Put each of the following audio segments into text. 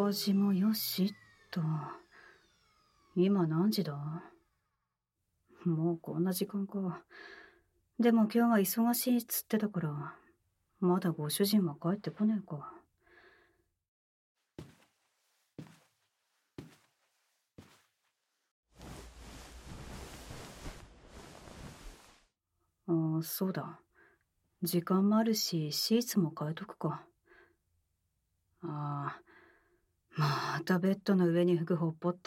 掃除もよしと。今何時だ？もうこんな時間か。でも今日は忙しいっつってたから、まだご主人は帰ってこねえか。ああ、そうだ。時間もあるし、シーツも変えとくか。ああ、またベッドの上に服ほっぽって。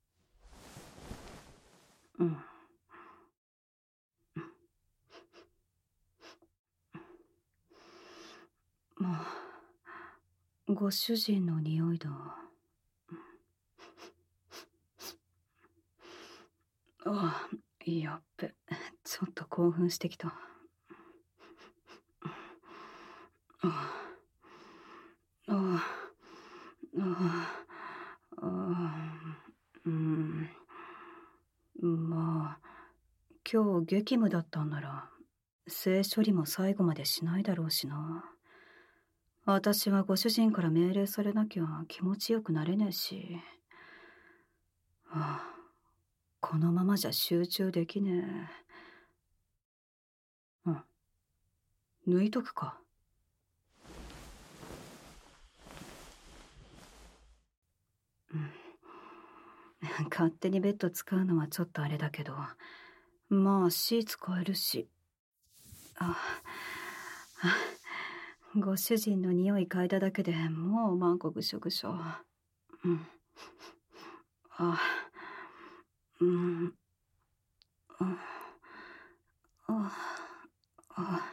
うん。もう、ご主人の匂いだ。ああ、やっべ。ちょっと興奮してきた。ああ、ああ、ああ、まあ、今日激務だったんなら、性処理も最後までしないだろうしな。私はご主人から命令されなきゃ気持ちよくなれねえし。ああ、このままじゃ集中できねえ。うん。抜いとくか。うん。勝手にベッド使うのはちょっとあれだけど、まあシーツ変えるし。あ、ご主人の匂い嗅いだだけでもうマンコぐしょぐしょ。うん。あ、うん。あ、あ、あ。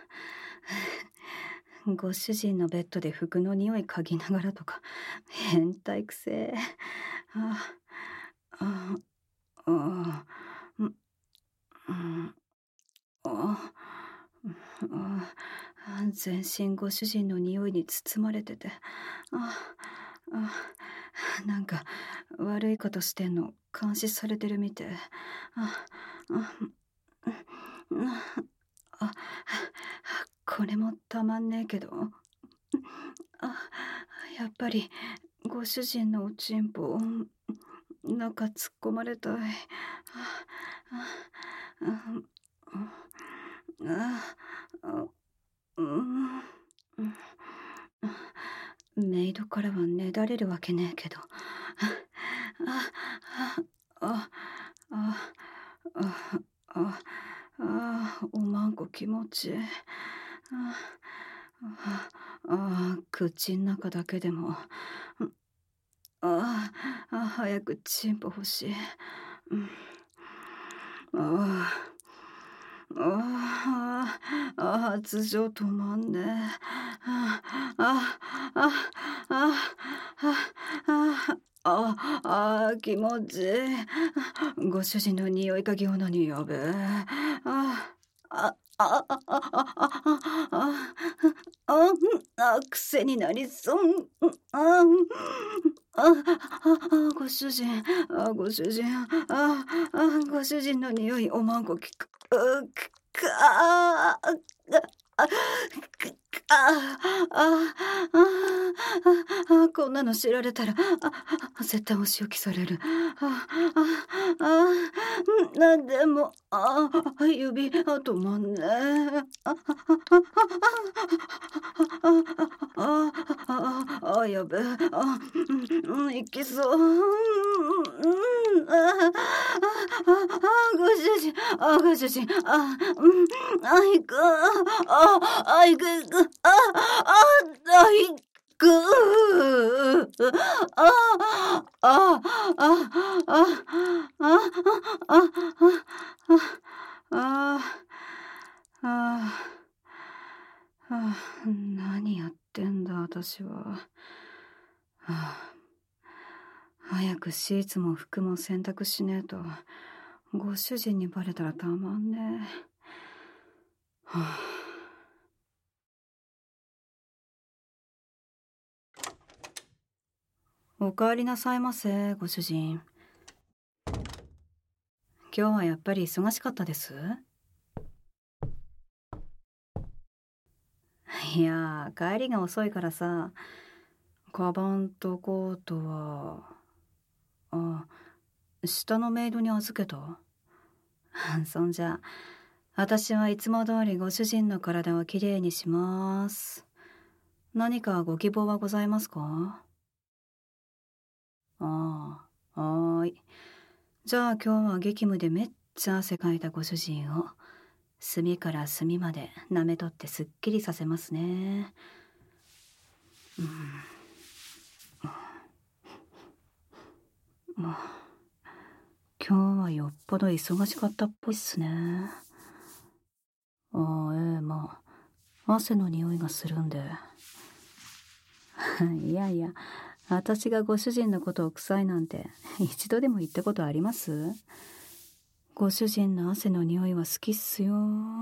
ご主人のベッドで服の匂い嗅ぎながらとか、変態くせえ。あ、あ、あ、うん、うん、あ、全身ご主人の匂いに包まれてて、なんか悪いことしてんの監視されてるみてえ。あ、これもたまんねえけど、やっぱりご主人のおちんぽ中突っ込まれたい。メイドからはねだれるわけねえけど。おまんこ気持ちいい。口ん中だけでも。早くチンポ欲しい。発情止まんねえ。気持ちいい。ご主人の匂い嗅ぎ女に呼べ。癖になりそう。ご主人、ご主人、ご主人の匂い、おまんこ聞く。こんなの知られたら、絶対お仕置きされる。なんでも、指、止まんねやべえ、いきそう。ご主人、ご主人、行く、行く、行く、行く、何やってんだ私は。早くシーツも服も洗濯しねえとご主人にバレたらたまんねえ。おかえりなさいませ、ご主人。今日はやっぱり忙しかったです？いや、帰りが遅いからさ、 カバンとコートは、あ、下のメイドに預けた。そんじゃ、私はいつも通りご主人の体をきれいにします。何かご希望はございますか？ああ、はーい。じゃあ今日は激務でめっちゃ汗かいたご主人を、隅から隅まで舐めとってすっきりさせますね。もう、今日はよっぽど忙しかったっぽいっすね。ああ、まあ、汗の匂いがするんで。いやいや、私がご主人のことを臭いなんて一度でも言ったことあります？ご主人の汗の匂いは好きっすよ。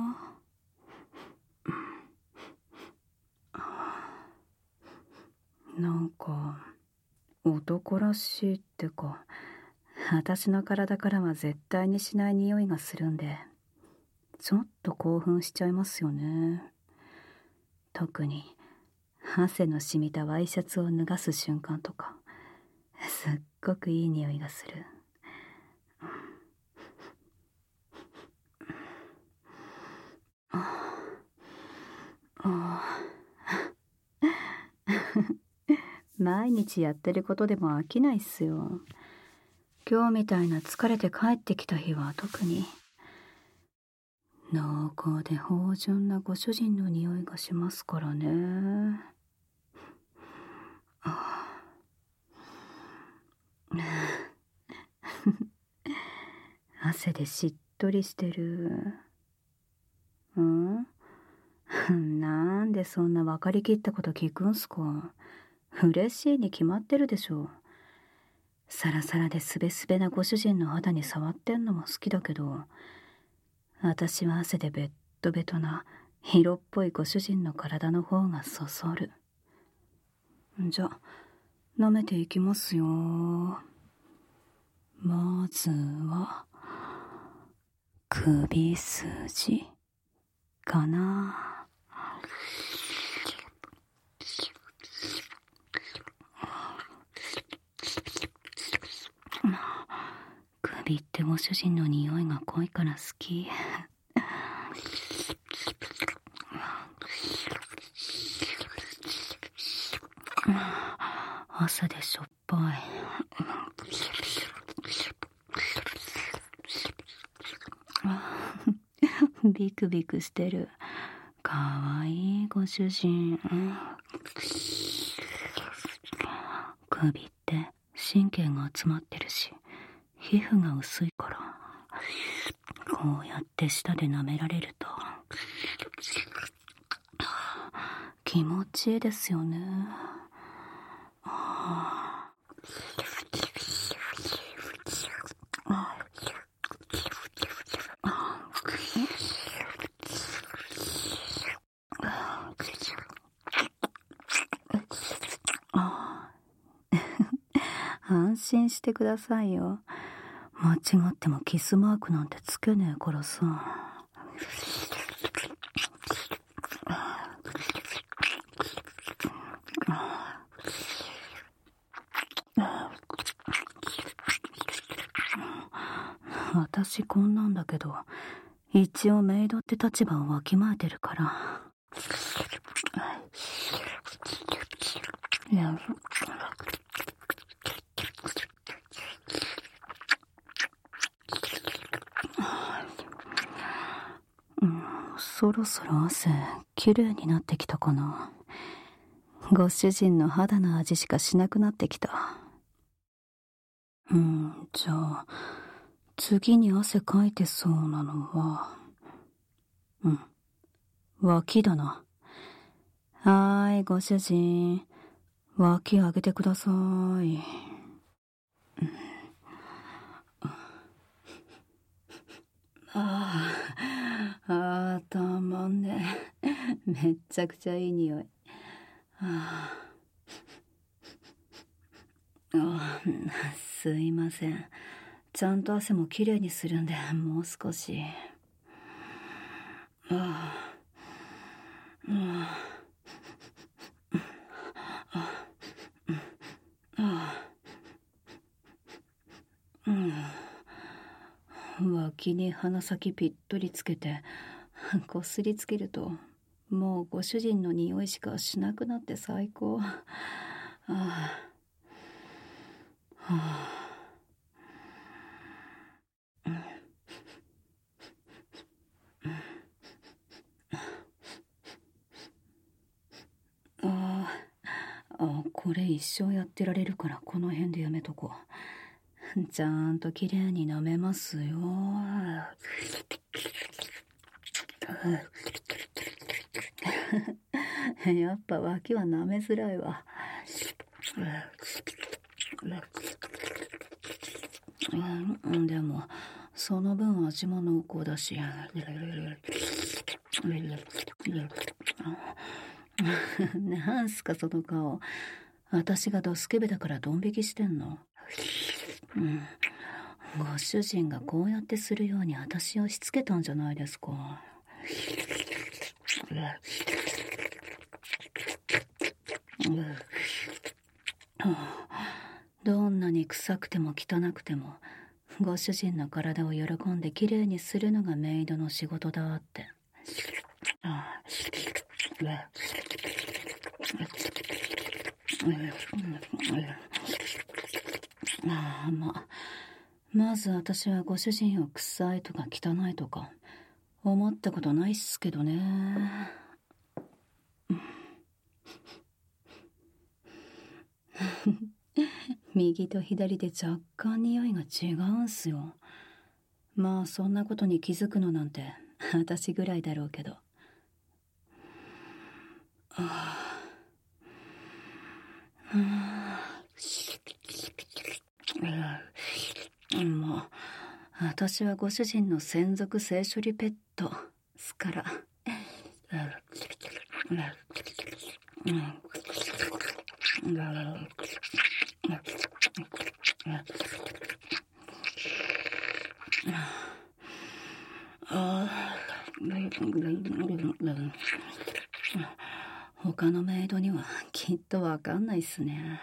なんか、男らしいってか、私の体からは絶対にしない匂いがするんで、ちょっと興奮しちゃいますよね。特に、汗の染みたワイシャツを脱がす瞬間とか、すっごくいい匂いがする。毎日やってることでも飽きないっすよ。今日みたいな疲れて帰ってきた日は特に。濃厚で芳醇なご主人の匂いがしますからね。汗でしっとりしてる。んなんでそんな分かりきったこと聞くんすか？嬉しいに決まってるでしょ。サラサラでスベスベなご主人の肌に触ってんのも好きだけど、私は汗でベッドベトな色っぽいご主人の体の方がそそる。じゃ、舐めていきますよ。まずは首筋かな。首ってご主人の匂いが濃いから好き。朝でしょっぱい。ビクビクしてる。かわいいご主人。首って神経が集まってるし、皮膚が薄いから、こうやって舌で舐められると気持ちいいですよね。安心してくださいよ。間違ってもキスマークなんてつけねえからさ。私こんなんだけど、一応メイドって立場をわきまえてるから。いや、そろそろ汗きれいになってきたかな。ご主人の肌の味しかしなくなってきた。じゃあ次に汗かいてそうなのは、脇だな。はーい、ご主人、脇上げてください。たまんね。めっちゃくちゃいい匂い。すいません。ちゃんと汗もきれいにするんで、もう少し。 脇に鼻先ぴっとりつけてこすりつけると、もうご主人の匂いしかしなくなって最高。これ一生やってられるからこの辺でやめとこう。ちゃんときれいに舐めますよ。やっぱ脇は舐めづらいわ。でもその分味も濃厚だし。なんすかその顔。私がドスケベだからドン引きしてんの？ご主人がこうやってするように私をしつけたんじゃないですか。どんなに臭くても汚くてもご主人の体を喜んできれいにするのがメイドの仕事だって。まず私はご主人を臭いとか汚いとか思ったことないっすけどね。右と左で若干匂いが違うんすよ。まあそんなことに気づくのなんて私ぐらいだろうけど。もう私はご主人の専属性処理ペットすから。他のメイドにはきっとわかんないっすね。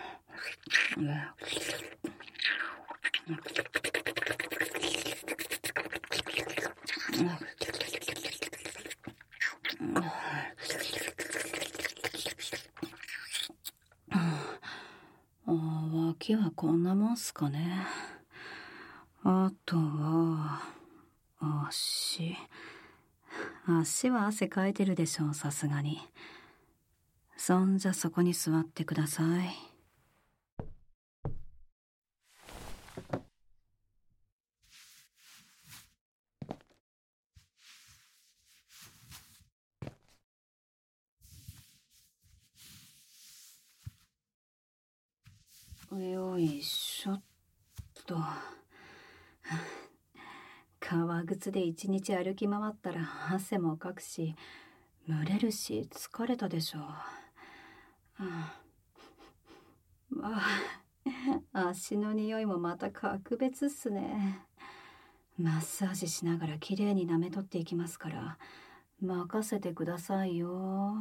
脇はこんなもんすかね。あとは足は汗かいてるでしょう、さすがに。そんじゃそこに座ってください。よいしょっと。革靴で一日歩き回ったら汗もかくし、蒸れるし疲れたでしょう。足の匂いもまた格別っすね。マッサージしながらきれいに舐めとっていきますから、任せてくださいよ。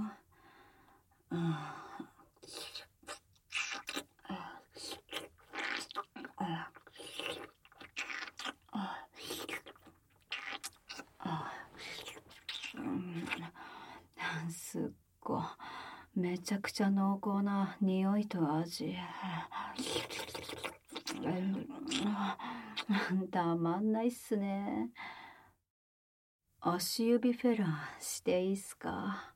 すっごめちゃくちゃ濃厚な匂いと味。たまんないっすね。足指フェラーしていいっすか？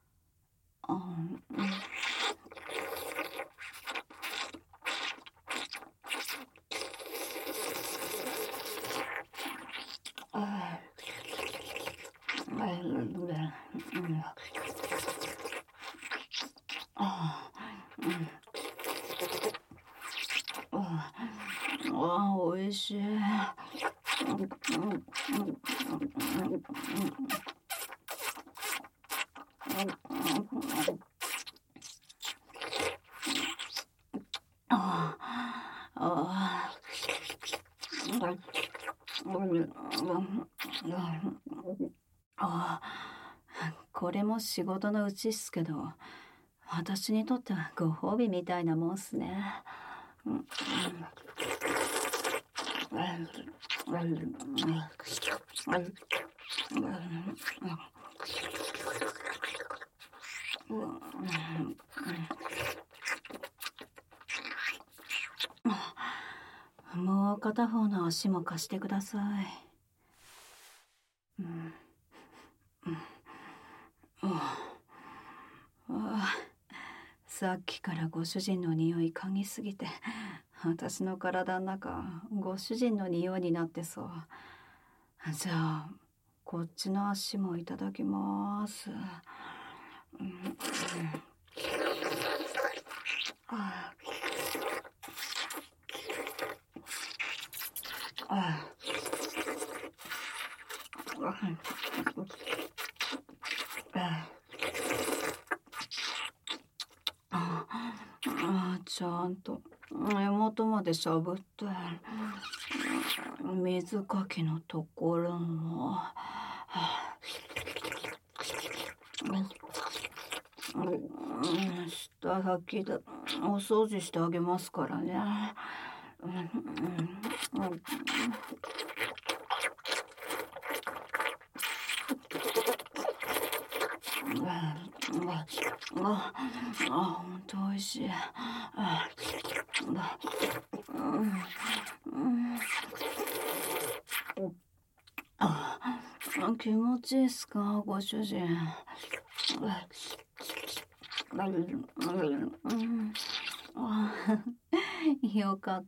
おいしい。これも仕事のうちっすけど、私にとってはご褒美みたいなもんっすね。 もう片方の足も貸してください。さっきからご主人の匂い嗅ぎすぎて、私の体の中ご主人の匂いになってそう。じゃあこっちの足もいただきます。ちゃんと根元までしゃぶって、水かきのところも下先でお掃除してあげますからね。ほんとおいしい。気持ちいいっすか、ご主人。よかった。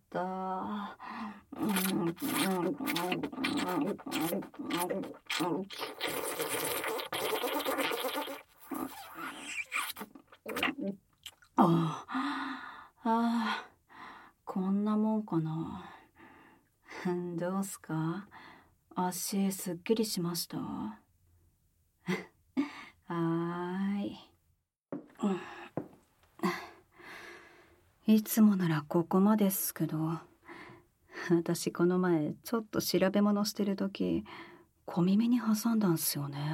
こんなもんかな。どうすか？足すっきりしました？はーい。いつもならここまでっすけど、私この前ちょっと調べ物してる時、小耳に挟んだんすよね。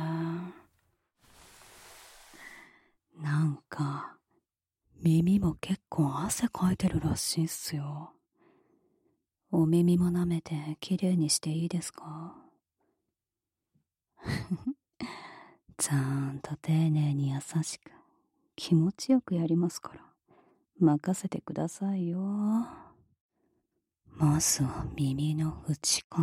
なんか耳も結構汗かいてるらしいっすよ。お耳も舐めてきれいにしていいですか？ちゃんと丁寧に優しく気持ちよくやりますから、任せてくださいよ。まずは耳の内から。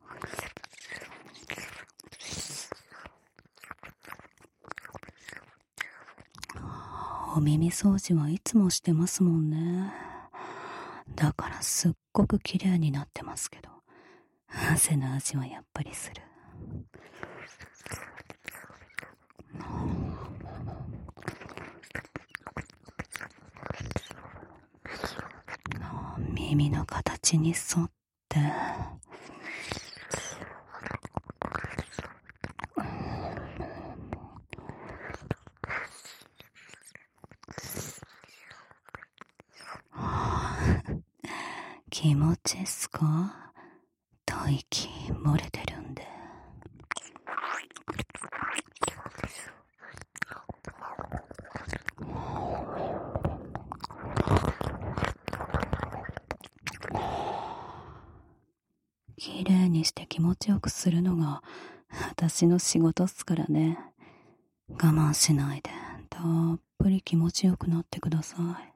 お耳掃除はいつもしてますもんね。だからすっごく綺麗になってますけど、汗の味はやっぱりする。耳の形に沿って気持ちいいっすか？吐息漏れてるんで。きれいにして気持ちよくするのが私の仕事っすからね。我慢しないでたっぷり気持ちよくなってください。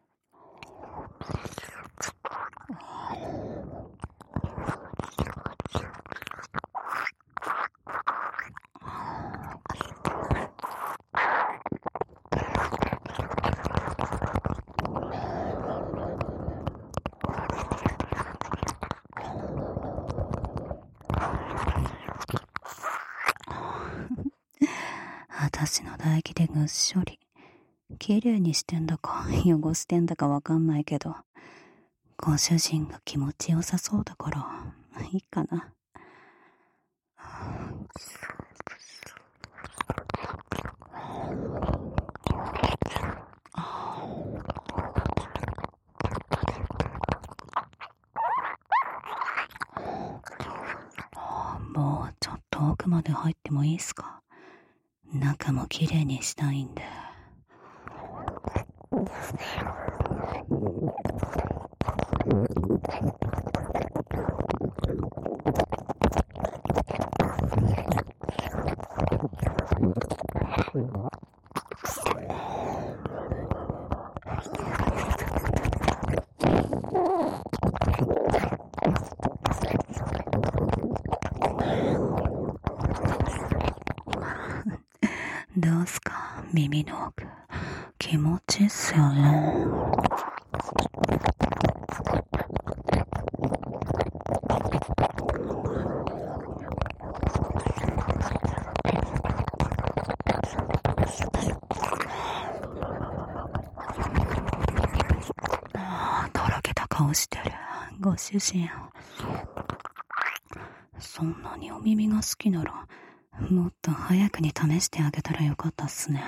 私の唾液でぐっしょり。きれいにしてんだか汚してんだかわかんないけど、ご主人が気持ちよさそうだからいいかな。もうちょっと奥まで入ってもいいっすか？中もきれいにしたいんで。 どうすか、耳の奥。気持ちいいっすよね。とろけた顔してる。ご主人。そんなにお耳が好きなら、もっと早くに試してあげたらよかったっすね。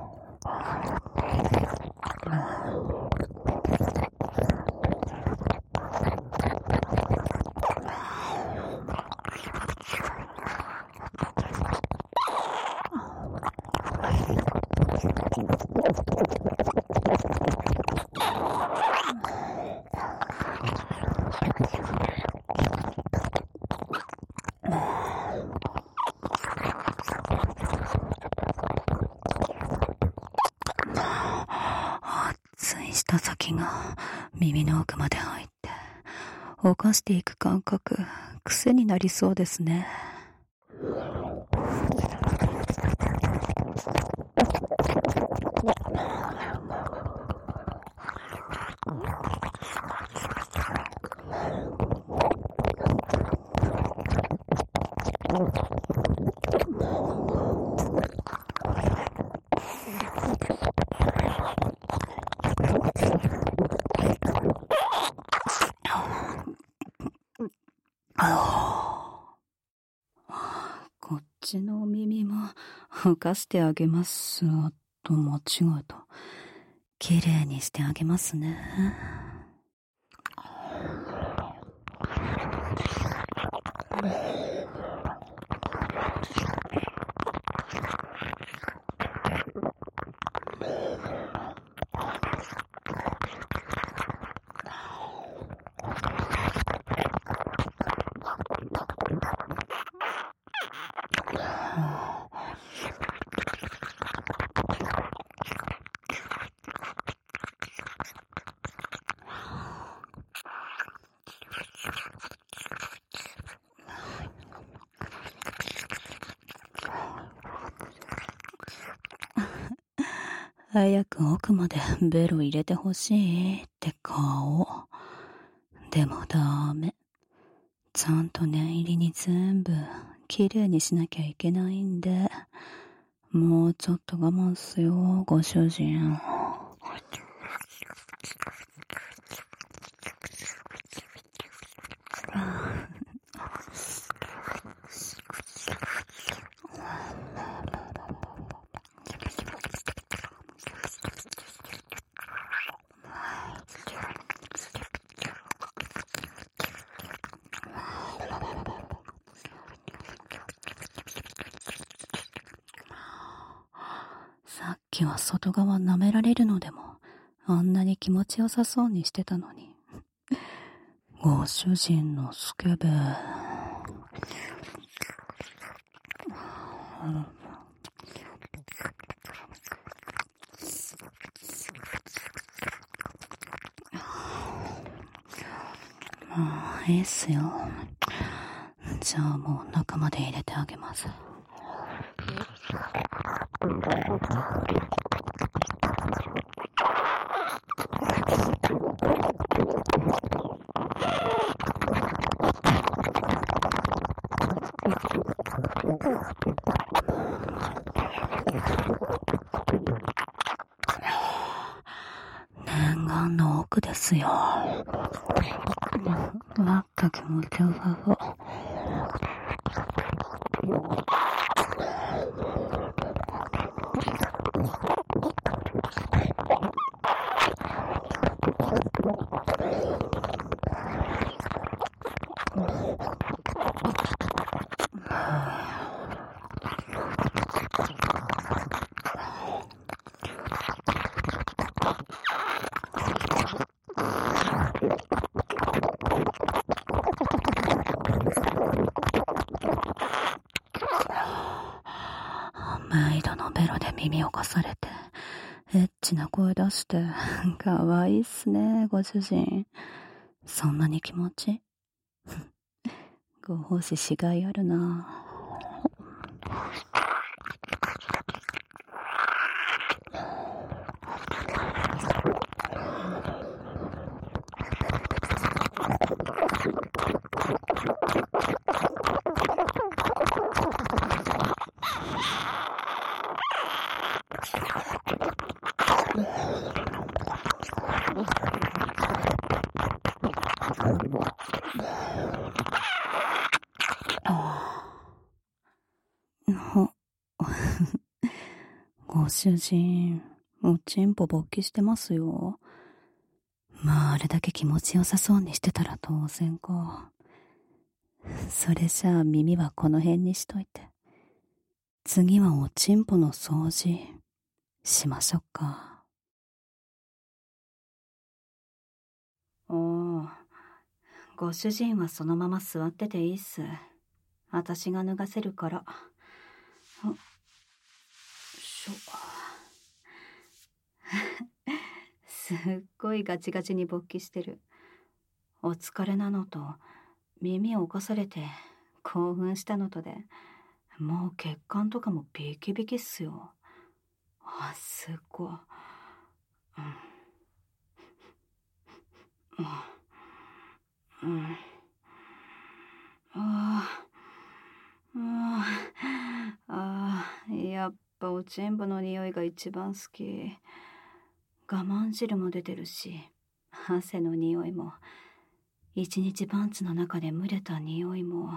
熱い舌先が耳の奥まで入って犯していく感覚、癖になりそうですね。こっちのお耳も浮かしてあげます。あと間違えた。きれいにしてあげますね。早く奥までベロ入れてほしいって顔。でもダメ。ちゃんと念入りに全部きれいにしなきゃいけないんで、もうちょっと我慢っすよ、ご主人。さっきは外側舐められるのでもあんなに気持ちよさそうにしてたのに。ご主人のスケベ。いいっすよ。じゃあもう中まで入れてあげます。念願の奥ですよ。なんか気持ちよさそう。 イドのベロで耳をかされて、エッチな声出して、かわいいっすね、ご主人。そんなに気持ちご奉仕しがいあるな。ご主人、おちんぽ勃起してますよ。まあ、あれだけ気持ちよさそうにしてたら当然か。それじゃあ耳はこの辺にしといて。次はおちんぽの掃除しましょうか。おー、ご主人はそのまま座ってていいっす。私が脱がせるから。すっごいガチガチに勃起してる。お疲れなのと耳を侵されて興奮したのとでもう血管とかもビキビキっすよ。すっごい。やっぱおちんぽの匂いが一番好き。我慢汁も出てるし、汗の匂いも、一日パンツの中で蒸れた匂いも。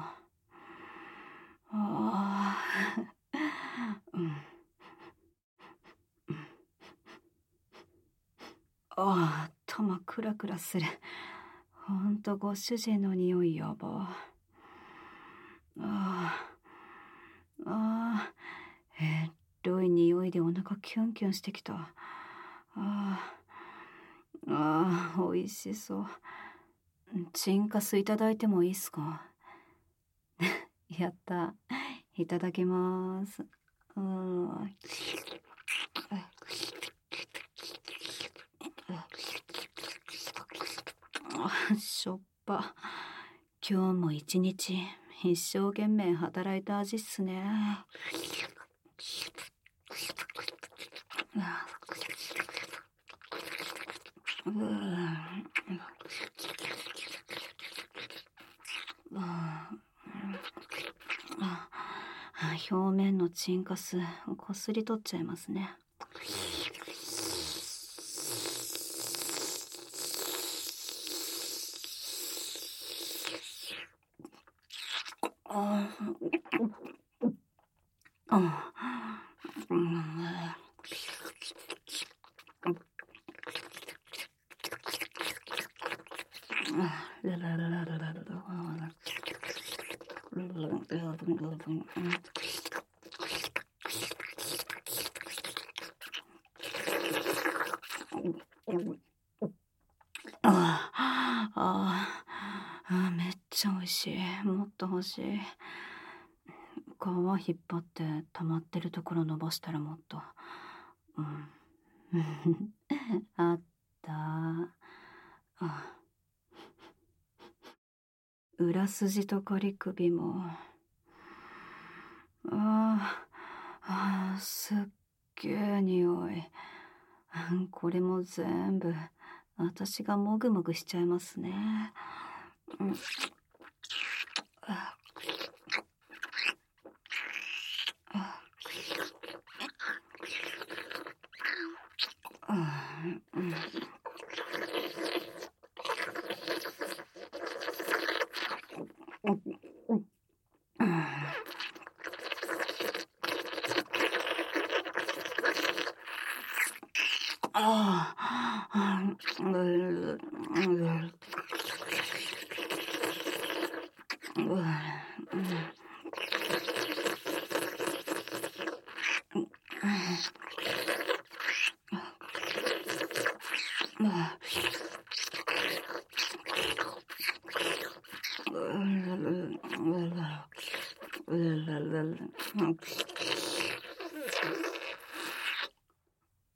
頭クラクラする。ほんとご主人の匂いやば。エロい匂いでお腹キュンキュンしてきた。美味しそう。チンカスいただいてもいいっすか？やった。いただきます。しょっぱ。今日も一日一生懸命働いた味っすね。表面のチンカスこすり取っちゃいますね。めっちゃ美味しい。もっと欲しい。皮引っ張って溜まってるところ伸ばしたらもっと。あった。裏筋と仮首も。すっげえ匂い。これも全部私がもぐもぐしちゃいますね。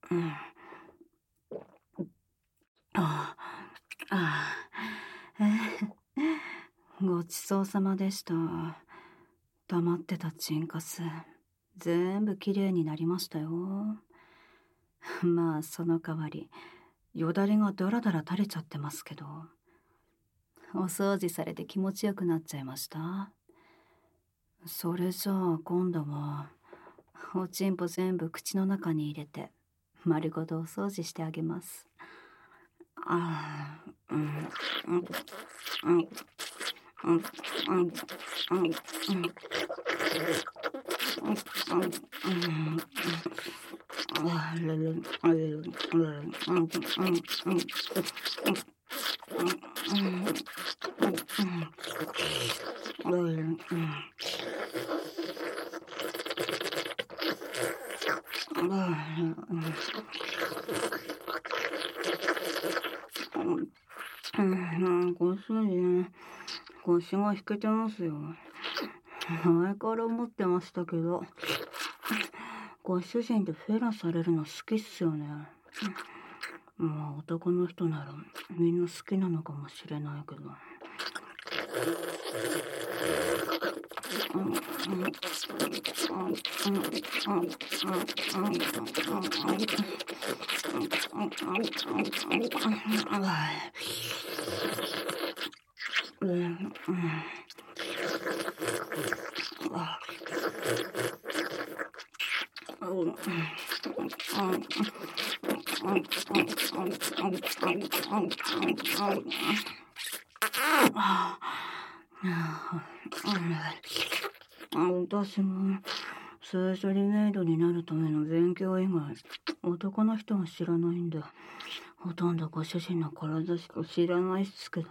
うん。ああ、ごちそうさまでした。溜まってたチンカス、全部きれいになりましたよ。まあ、その代わり、よだれがだらだら垂れちゃってますけど、お掃除されて気持ちよくなっちゃいました。それじゃあ今度は、おちんぽ全部口の中に入れて、丸ごとお掃除してあげます。ああ、うん、うん、うん、うん、うん、うん、うん、ご主人、腰が引けてますよ。前から思ってましたけど、ご主人ってフェラされるの好きっすよね。まあ男の人ならみんな好きなのかもしれないけど。私も聖書リメイドになるための勉強以外、男の人は知らないんだ。ほとんどご主人の体しか知らないっすけど。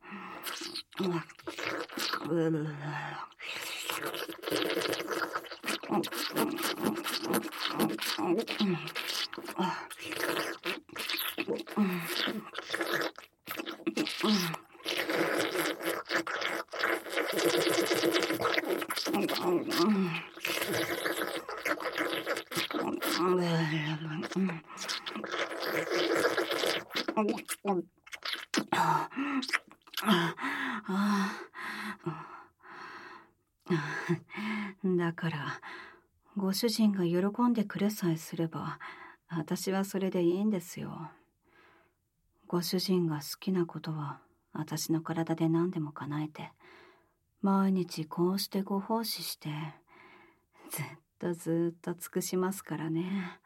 だからご主人が喜んでくれさえすれば私はそれでいいんですよ。ご主人が好きなことは私の体で何でも叶えて、毎日こうしてご奉仕してずっと尽くしますからね。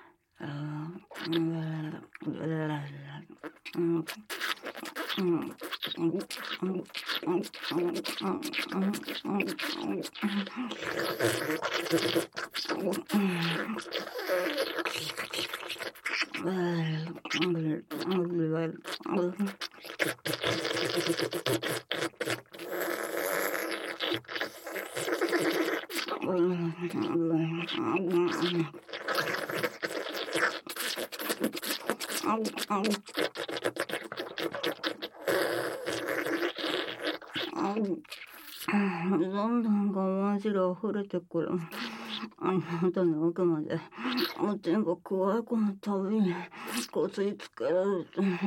どんどん我慢汁溢れてくる。あなたの奥までおちんこ加え込むたびにこすりつけられて、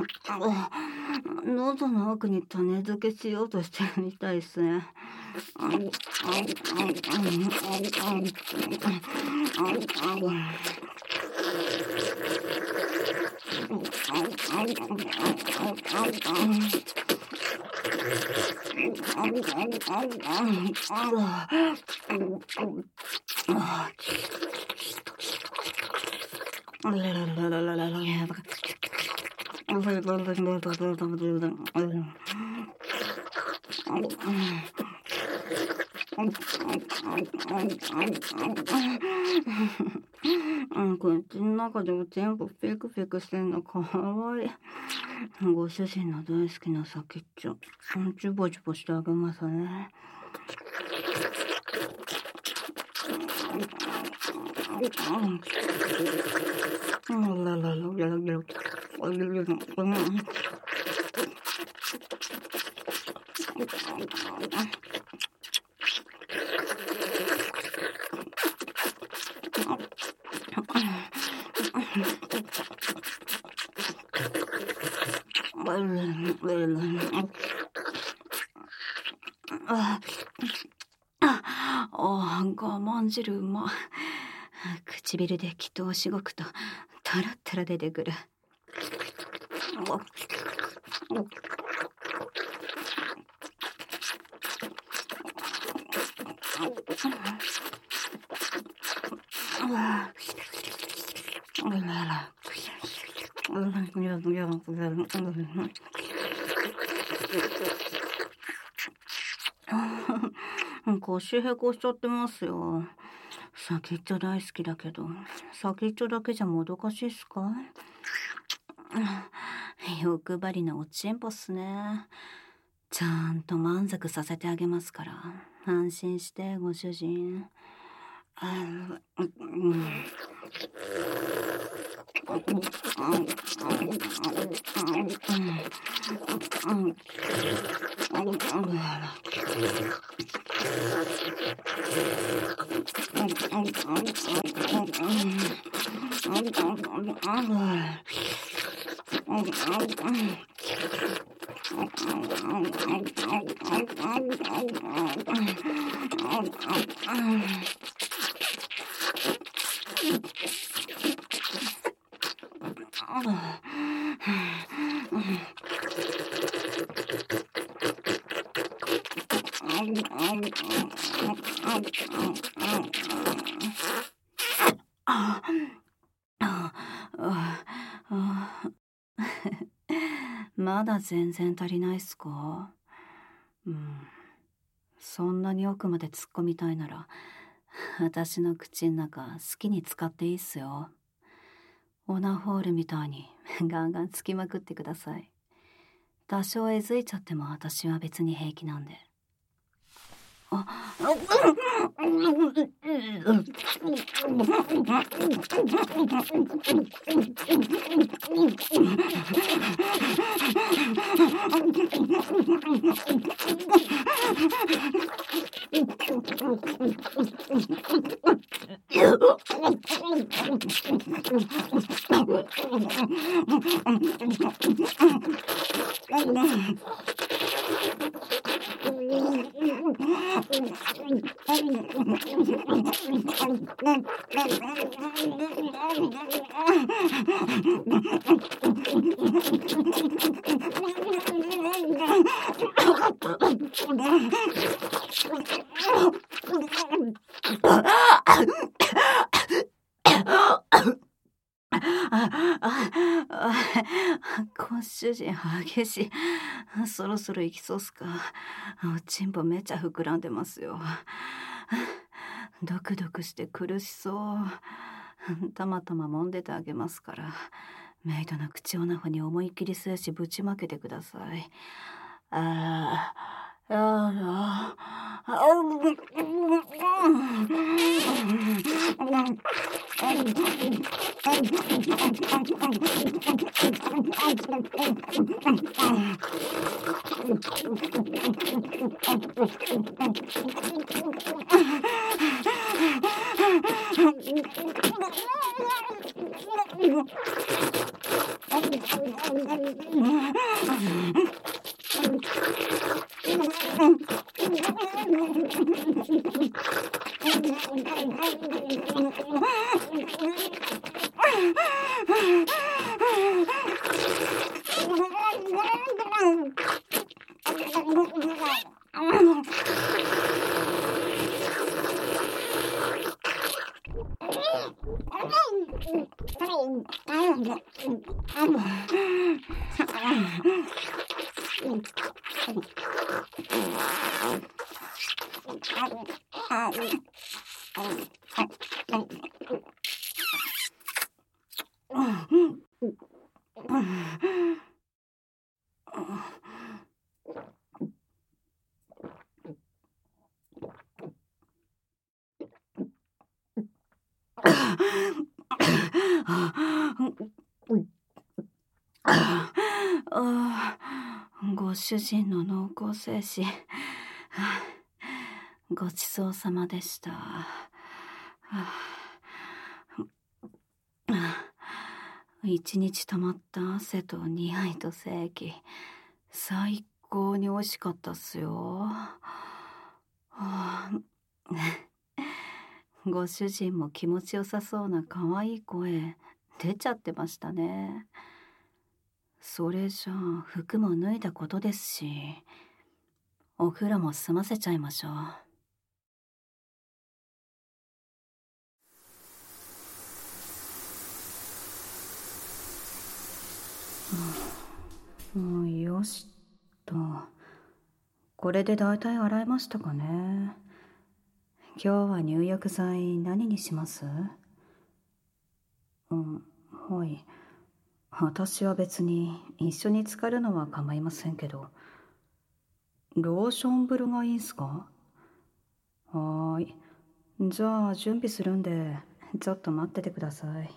喉の奥に種付けしようとしてるみたいですね。口の中でも全部ペクペクしてんのかわいい。ご主人の大好きな先っちょ、チュボチュボしてあげますね。 我慢汁うま。唇で気筒しごくとタラッタラ出てくる。腰へこしちゃってますよ。先っちょ大好きだけど、先っちょだけじゃもどかしいっすか？欲張りなおっちんぽっすね。ちゃんと満足させてあげますから、安心してご主人。まだ全然足りないっすか？そんなに奥まで突っ込みたいなら、私の口ん中好きに使っていいっすよ。オナホールみたいにガンガンつきまくってください。多少えずいちゃっても私は別に平気なんで。ご主人激しい。そろそろ行きそうっすか？おちんぽめちゃ膨らんでますよ。ドクドクして苦しそう。たまたま揉んでてあげますから、メイドの口オナホに思いっきり精子ぶちまけてください。ご主人の濃厚精子、ごちそうさまでした。 一日溜まった汗と匂いと精液、最高に美味しかったっすよ。はあ、ご主人も気持ちよさそうな可愛い声出ちゃってましたね。それじゃあ服も脱いだことですし、お風呂も済ませちゃいましょう。もうよしと。これで大体洗えましたかね。今日は入浴剤何にします？はい。私は別に一緒に浸かるのは構いませんけど。ローション風呂がいいんすか？はーい。じゃあ準備するんで、ちょっと待っててください。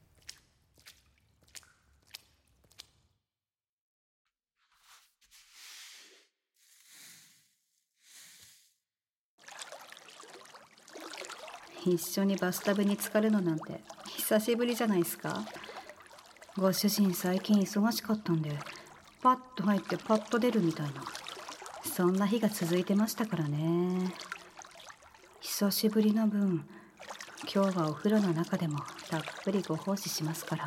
一緒にバスタブに浸かるのなんて久しぶりじゃないですか。ご主人最近忙しかったんで、パッと入ってパッと出るみたいな、そんな日が続いてましたからね。久しぶりな分、今日はお風呂の中でもたっぷりご奉仕しますから。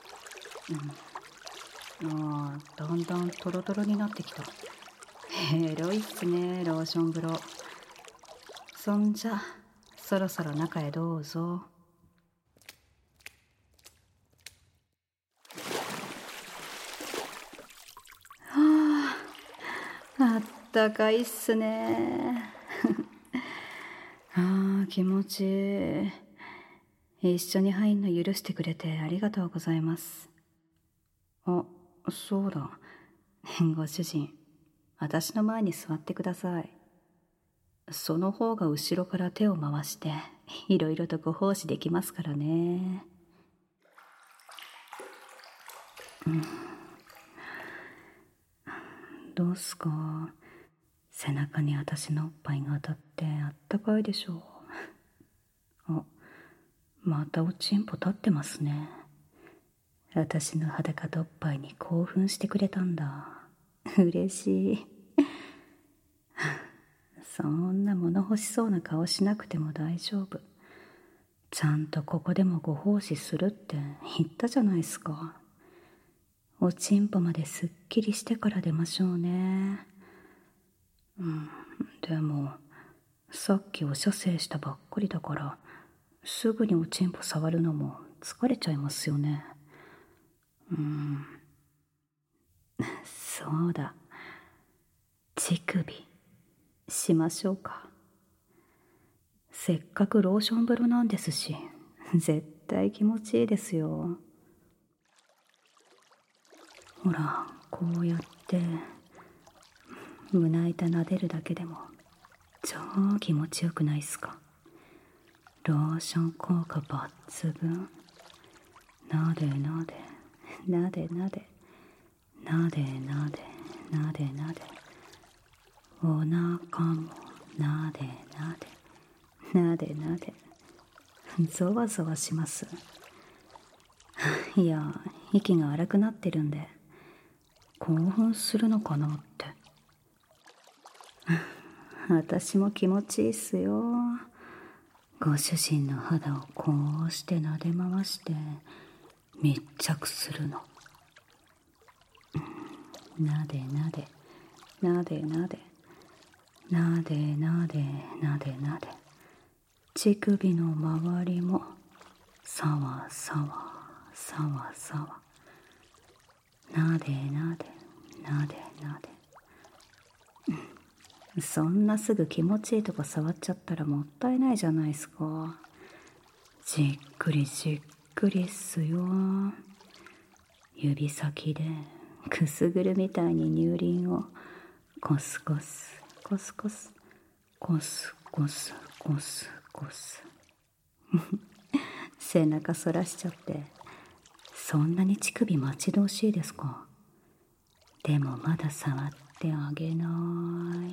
もうだんだんトロトロになってきた。エロいっすね、ローション風呂。そんじゃそろそろ中へどうぞ。はあ、あったかいっすね。ああ、気持ちいい。一緒に入んの許してくれてありがとうございます。あ、そうだ。ご主人、私の前に座ってください。その方が後ろから手を回していろいろとご奉仕できますからね。どうすか？背中に私のおっぱいが当たってあったかいでしょう。あ、またおちんぽ立ってますね。私の裸とおっぱいに興奮してくれたんだ。嬉しい。そんな物欲しそうな顔しなくても大丈夫。ちゃんとここでもご奉仕するって言ったじゃないすか。おちんぽまですっきりしてから出ましょうね。でもさっきお射精したばっかりだから、すぐにおちんぽ触るのも疲れちゃいますよね。そうだ、乳首しましょうか。せっかくローション風呂なんですし、絶対気持ちいいですよ。ほら、こうやって胸板撫でるだけでも超気持ちよくないっすか。ローション効果抜群。なでなでなでなでなでなでなでなで、お腹もなでなでなでなで、ゾワゾワします。いや、息が荒くなってるんで興奮するのかなって。私も気持ちいいっすよ。ご主人の肌をこうして撫で回して密着するの。なでなでなでなでなでなでなでなで、乳首の周りもさわさわさわさわ、なでなでなでなで。そんなすぐ気持ちいいとこ触っちゃったらもったいないじゃないすか。じっくりじっくりっすよ。指先でくすぐるみたいに乳輪をコスコスコスコスコスコスコスコス。背中反らしちゃって、そんなに乳首待ち遠しいですか？でもまだ触ってあげない。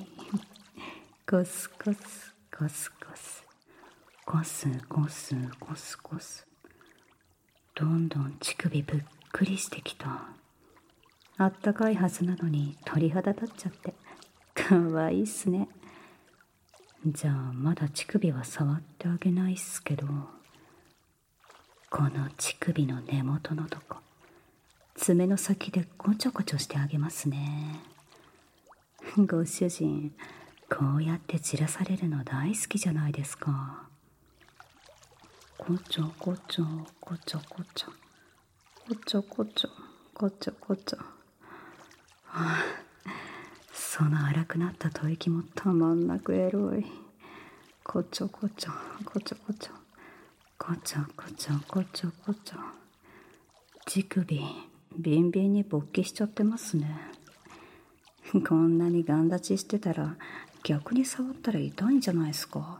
コスコスコスコスコスコスコスコス。 どんどん乳首ぶっくりしてきた。あったかいはずなのに鳥肌立っちゃって。かわいいっすね。じゃあまだ乳首は触ってあげないっすけど、この乳首の根元のとこ、爪の先でこちょこちょしてあげますね。ご主人、こうやって散らされるの大好きじゃないですか。こちょこちょこちょこちょこちょこちょこちょこちょ。はあ、その荒くなった吐息もたまんなくエロい。こちょこちょこちょこちょこちょこちょこちょこちょ。乳首ビンビンに勃起しちゃってますね。こんなにガン立ちしてたら逆に触ったら痛いんじゃないですか。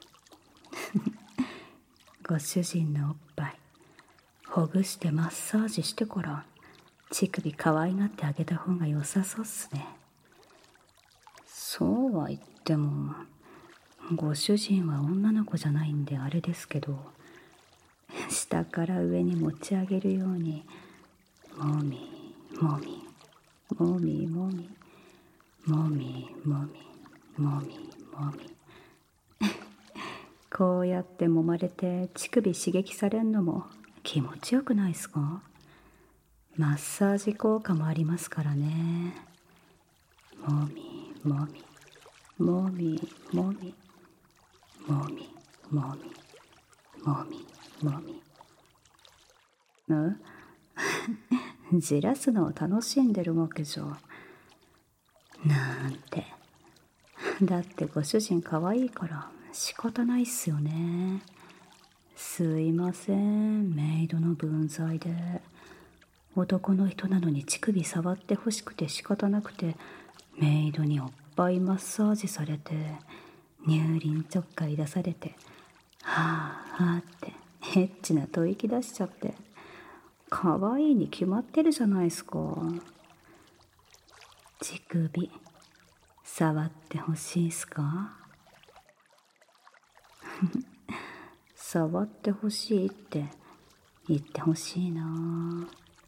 ご主人のおっぱいほぐしてマッサージしてから乳首可愛がってあげた方が良さそうっすね。そうは言ってもご主人は女の子じゃないんであれですけど、下から上に持ち上げるようにもみもみもみもみもみもみもみもみこうやって揉まれて乳首刺激されんのも気持ちよくないっすか。マッサージ効果もありますからね。もみもみもみもみもみもみもみもみ。じらすのを楽しんでるわけじゃなんて。だってご主人可愛いから仕方ないっすよね。すいません、メイドの分際で。男の人なのに乳首触ってほしくて仕方なくて、メイドにおっぱいマッサージされて、乳輪ちょっかい出されて、はぁはぁってエッチな吐息出しちゃって、可愛いに決まってるじゃないすか。乳首触ってほしいっすか。触ってほしいって言ってほしいな。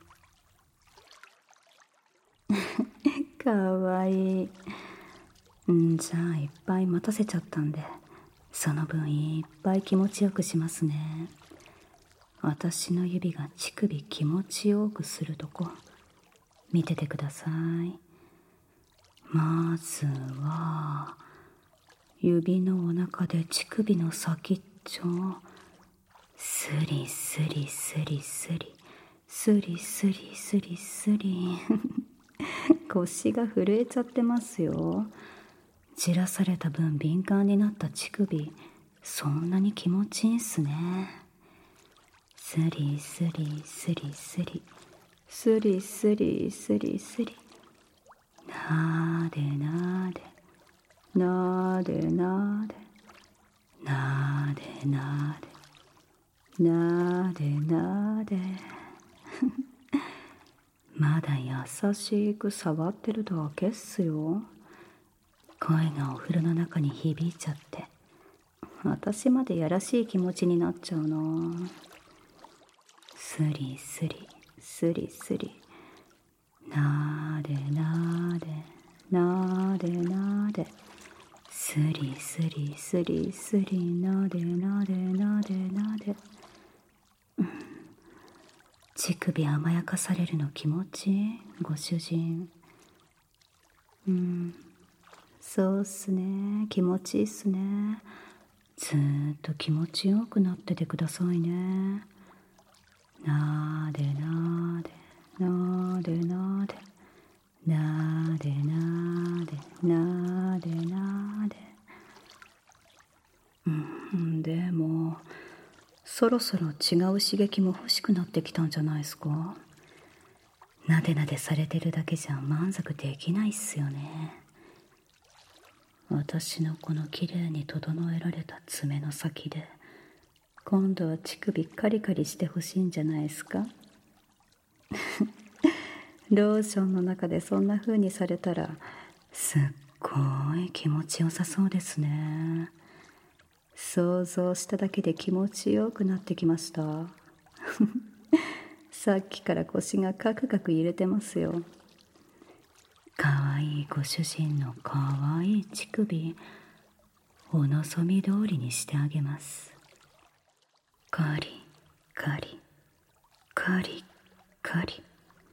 かわいい。じゃあいっぱい待たせちゃったんで、その分いっぱい気持ちよくしますね。私の指が乳首気持ちよくするとこ見ててください。まずは指のお腹で乳首の先っちょスリスリスリスリスリスリスリスリ腰が震えちゃってますよ。じらされた分敏感になった乳首、そんなに気持ちいいんすね。スリスリスリスリスリスリスリスリ、なでなでなでなでなでなでなでなでまだ優しく触ってるだけっすよ。声がお風呂の中に響いちゃって、私までやらしい気持ちになっちゃうな。スリスリスリスリ、なでなでなでなで、スリスリスリスリ、なでなでなでなで。乳首甘やかされるの気持ちいいご主人。そうっすね、気持ちいいっすね。ずーっと気持ちよくなっててくださいね。なでなでなでなでなでなでなでなで。でもそろそろ違う刺激も欲しくなってきたんじゃないですか。なでなでされてるだけじゃ満足できないっすよね。私のこのきれいに整えられた爪の先で今度は乳首カリカリしてほしいんじゃないですか。ローションの中でそんな風にされたらすっごい気持ちよさそうですね。想像しただけで気持ちよくなってきました。 さっきから腰がカクカク揺れてますよ。かわいいご主人のかわいい乳首、お望み通りにしてあげます。カリカリカリカリ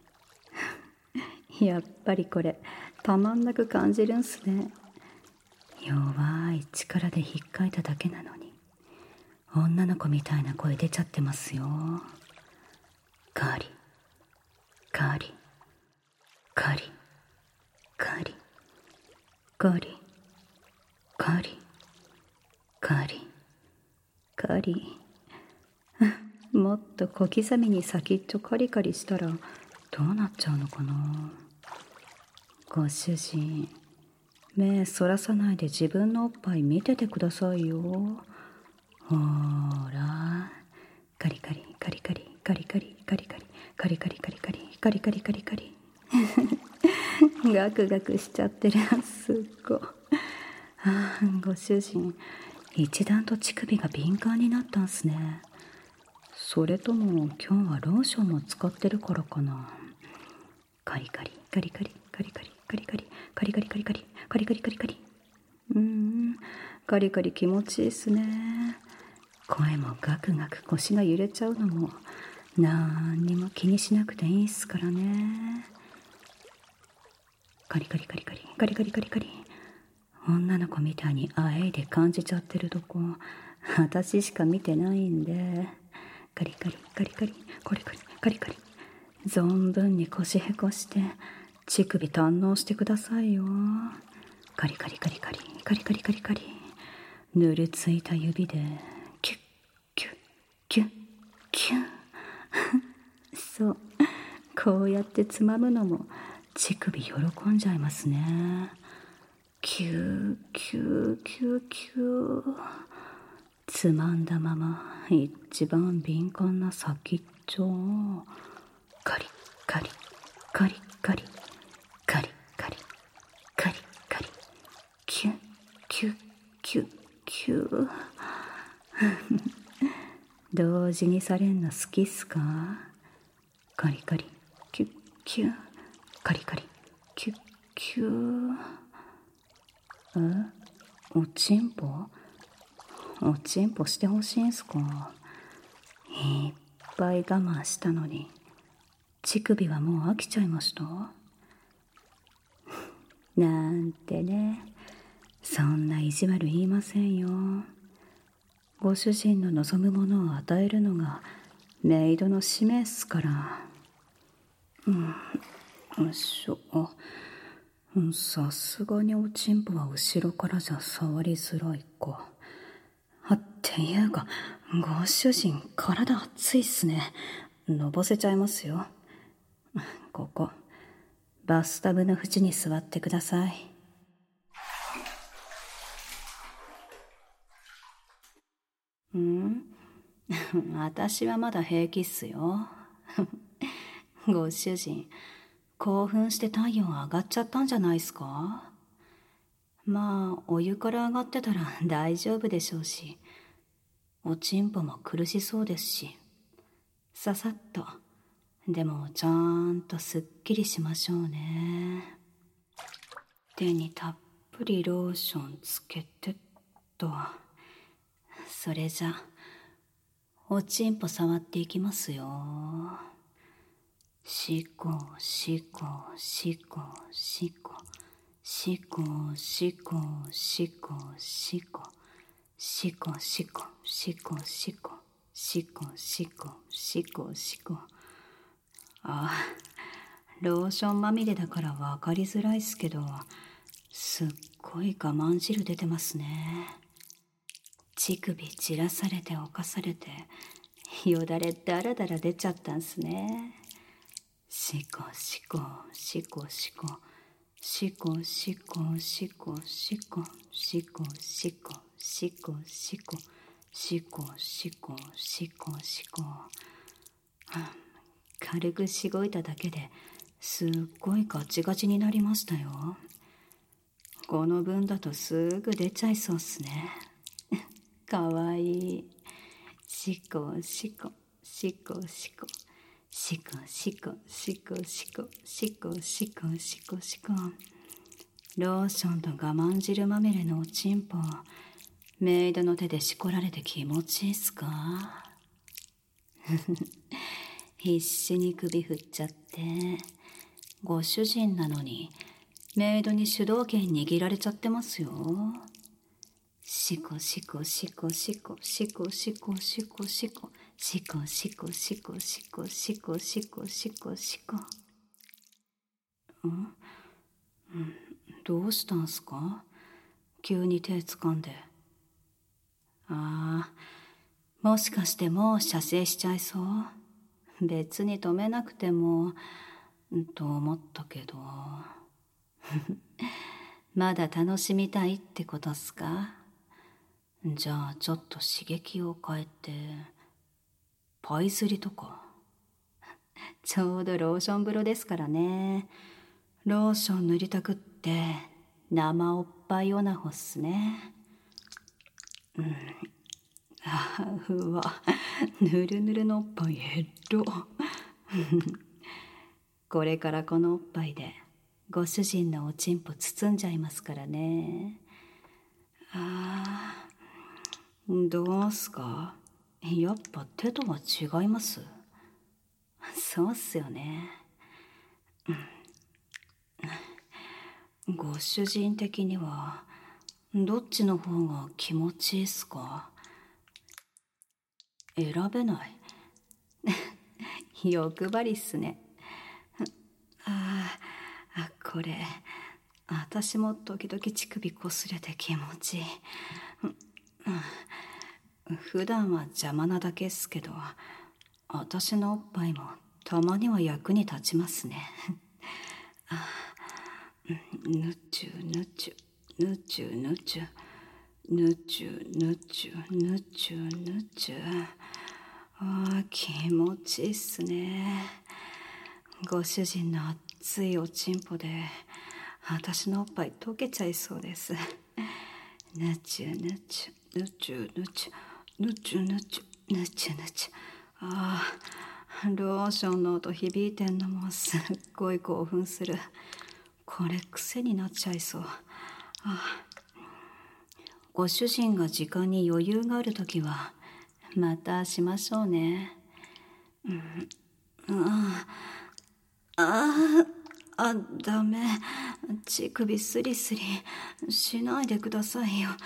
やっぱりこれたまんなく感じるんすね。弱い力でひっかいただけなのに女の子みたいな声出ちゃってますよ。カリカリカリカリカリカリカリカリもっと小刻みに先っちょカリカリしたらどうなっちゃうのかな。ご主人、目そらさないで自分のおっぱい見ててくださいよ。ほーら、カリカリカリカリカリカリカリカリカリカリカリカリカリカリカリカリガクガクしちゃってる。すっご。ご主人、一段と乳首が敏感になったんすね。それとも今日はローションも使ってるからかな。カリカリカリカリカリカリカリカリカリカリカリカリカリカリカリカリカリカリ気持ちいいっすね。声もガクガク腰が揺れちゃうのもなんにも気にしなくていいっすからね。カリカリカリカリカリカリカリカリ女の子みたいにあえいで感じちゃってるとこ私しか見てないんで、カリカリカリカリカリカリカリカリ存分に腰へこして乳首堪能してくださいよ。カリカリカリカリカリカリカリカリぬるついた指でキュッキュッキュッキュッそう、こうやってつまむのも乳首喜んじゃいますね。キューキューキューキューつまんだまま一番敏感な先っちょをカリカリカリカリカリカリカリカリキュッキュッキュッキュッ同時にされんの好きっすか。カリカリキュッキュッカリカリキュッキュッおちんぽしてほしいんすか。いっぱい我慢したのに乳首はもう飽きちゃいましたなんてね。そんな意地悪言いませんよ。ご主人の望むものを与えるのがメイドの使命っすから。よいしょ。さすがにおちんぽは後ろからじゃ触りづらいか。っていうか、ご主人体熱いっすね。のぼせちゃいますよ。ここバスタブの縁に座ってください。私はまだ平気っすよ。ご主人興奮して体温上がっちゃったんじゃないっすか。まあお湯から上がってたら大丈夫でしょうし、おちんぽも苦しそうですし、ささっとでもちゃんとすっきりしましょうね。手にたっぷりローションつけてっと。それじゃおちんぽ触っていきますよ。しこしこしこしこしこしこしこしこしこしこしこしこしこしこしこしこ。ローションまみれだから分かりづらいっすけど、すっごい我慢汁出てますね。乳首散らされて侵されてよだれだらだら出ちゃったんすね。しこしこしこしこしこしこしこしこしこしこしこしこしこしこしこしこ。軽くしごいただけですっごいガチガチになりましたよ。この分だとすぐ出ちゃいそうっすね。かわいい。しこしこしこしこシコシコシコシコシコシコシコシコ。ローションと我慢汁まみれのおちんぽ、メイドの手でしこられて気持ちいいっすか？必死に首振っちゃって、ご主人なのにメイドに主導権握られちゃってますよ。シコシコシコシコシコシコシコシコシコシコシコシコシコシコシコシコ。どうしたんすか？急に手掴んで。ああ、もしかしてもう射精しちゃいそう？別に止めなくてもと思ったけど。まだ楽しみたいってことっすか？じゃあちょっと刺激を変えて、パイ釣りとか。ちょうどローション風呂ですからね。ローション塗りたくって生おっぱいオナホっすね。うわ、ぬるぬるのおっぱいヘッロ。これからこのおっぱいでご主人のおちんぽ包んじゃいますからね。どうすか？やっぱ手とは違います？そうっすよね。ご主人的にはどっちの方が気持ちいいっすか？選べない。欲張りっすね。これ私も時々乳首こすれて気持ちいい。普段は邪魔なだけっすけど、私のおっぱいもたまには役に立ちますね。ぬちゅぬちゅぬちゅぬちゅぬちゅぬちゅぬちゅぬちゅ。気持ちいいっすね。ご主人の熱いおちんぽで私のおっぱい溶けちゃいそうです。ぬちゅぬちゅぬちゅぬちゅぬちゅぬちゅぬちゅぬちゅ。ローションの音響いてんのもすっごい興奮する。これ癖になっちゃいそう。ご主人が時間に余裕があるときはまたしましょうね。ダメ。乳首スリスリしないでくださいよ。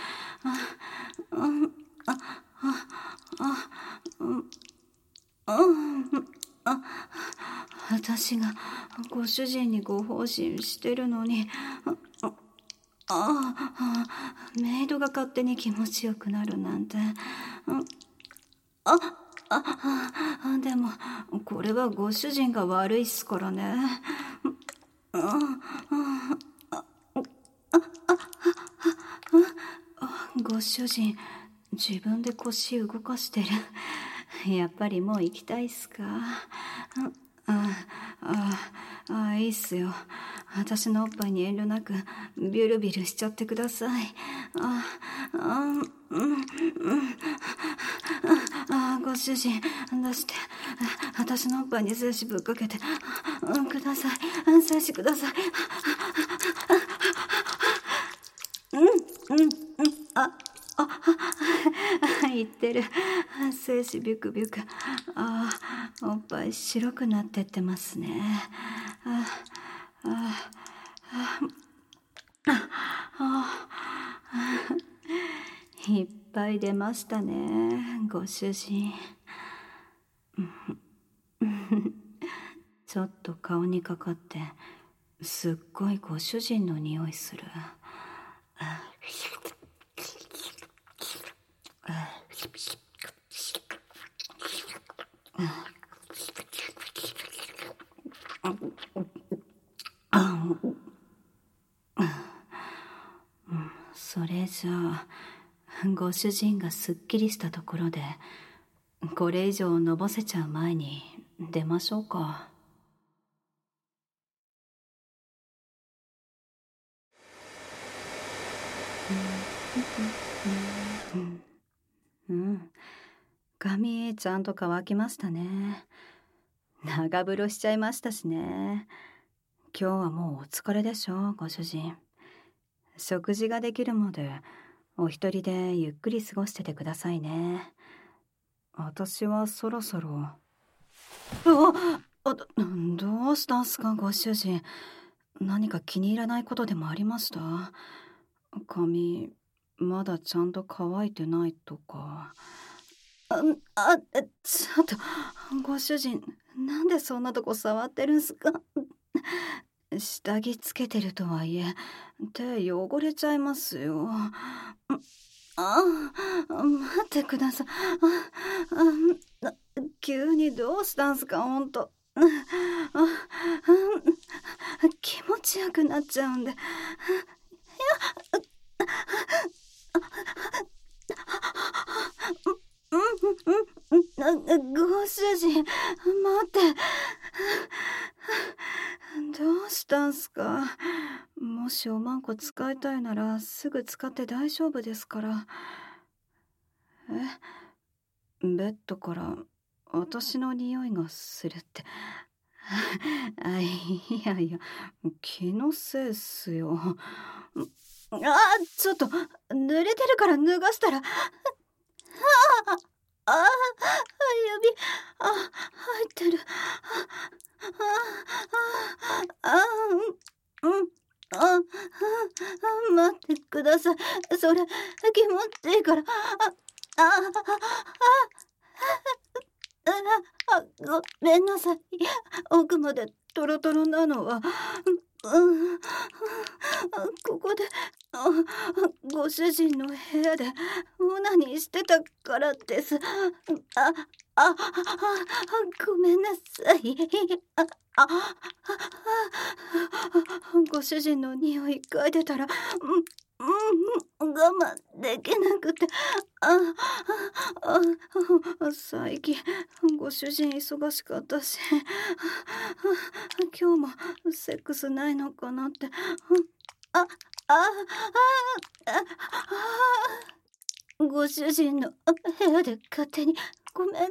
私がご主人にご奉仕してるのに、メイドが勝手に気持ちよくなるなんて。でもこれはご主人が悪いっすからね。ご主人自分で腰動かしてる。やっぱりもう行きたいっすか？いいっすよ。私のおっぱいに遠慮なくビュルビュルしちゃってください。ご主人出して、私のおっぱいに精子ぶっかけてください。精子ください。言ってる。精子ビュクビュク。おっぱい白くなってってますね。いっぱい出ましたね、ご主人。ちょっと顔にかかってすっごいご主人の匂いする。それじゃあご主人がすっきりしたところでこれ以上のぼせちゃう前に出ましょうか。髪ちゃんと乾きましたね。 長風呂しちゃいましたしね。今日はもうお疲れでしょ、ご主人。食事ができるまでお一人でゆっくり過ごしててくださいね。私はそろそろ。どうしたんすか、ご主人。何か気に入らないことでもありました？髪、まだちゃんと乾いてないとか。ちょっと、ご主人、なんでそんなとこ触ってるんすか？下着つけてるとはいえ、手汚れちゃいますよ。待ってください。急にどうしたんすか、ほんと。気持ちよくなっちゃうんで。ご主人、待って。どうしたんすか？もしおまんこ使いたいならすぐ使って大丈夫ですから。ベッドから私の匂いがするって。いやいや、気のせいっすよ。ちょっと、濡れてるから脱がしたら。指、入ってる。待ってください。それ、気持ちいいから。ごめんなさい。奥までトロトロなのは、ここで、ご主人の部屋でオナニーしてたからです。ごめんなさい。あ、ご主人の匂い嗅いでたら、我慢できなくて。最近ご主人忙しかったし、今日もセックスないのかなって。ご主人の部屋で勝手にごめんなさい。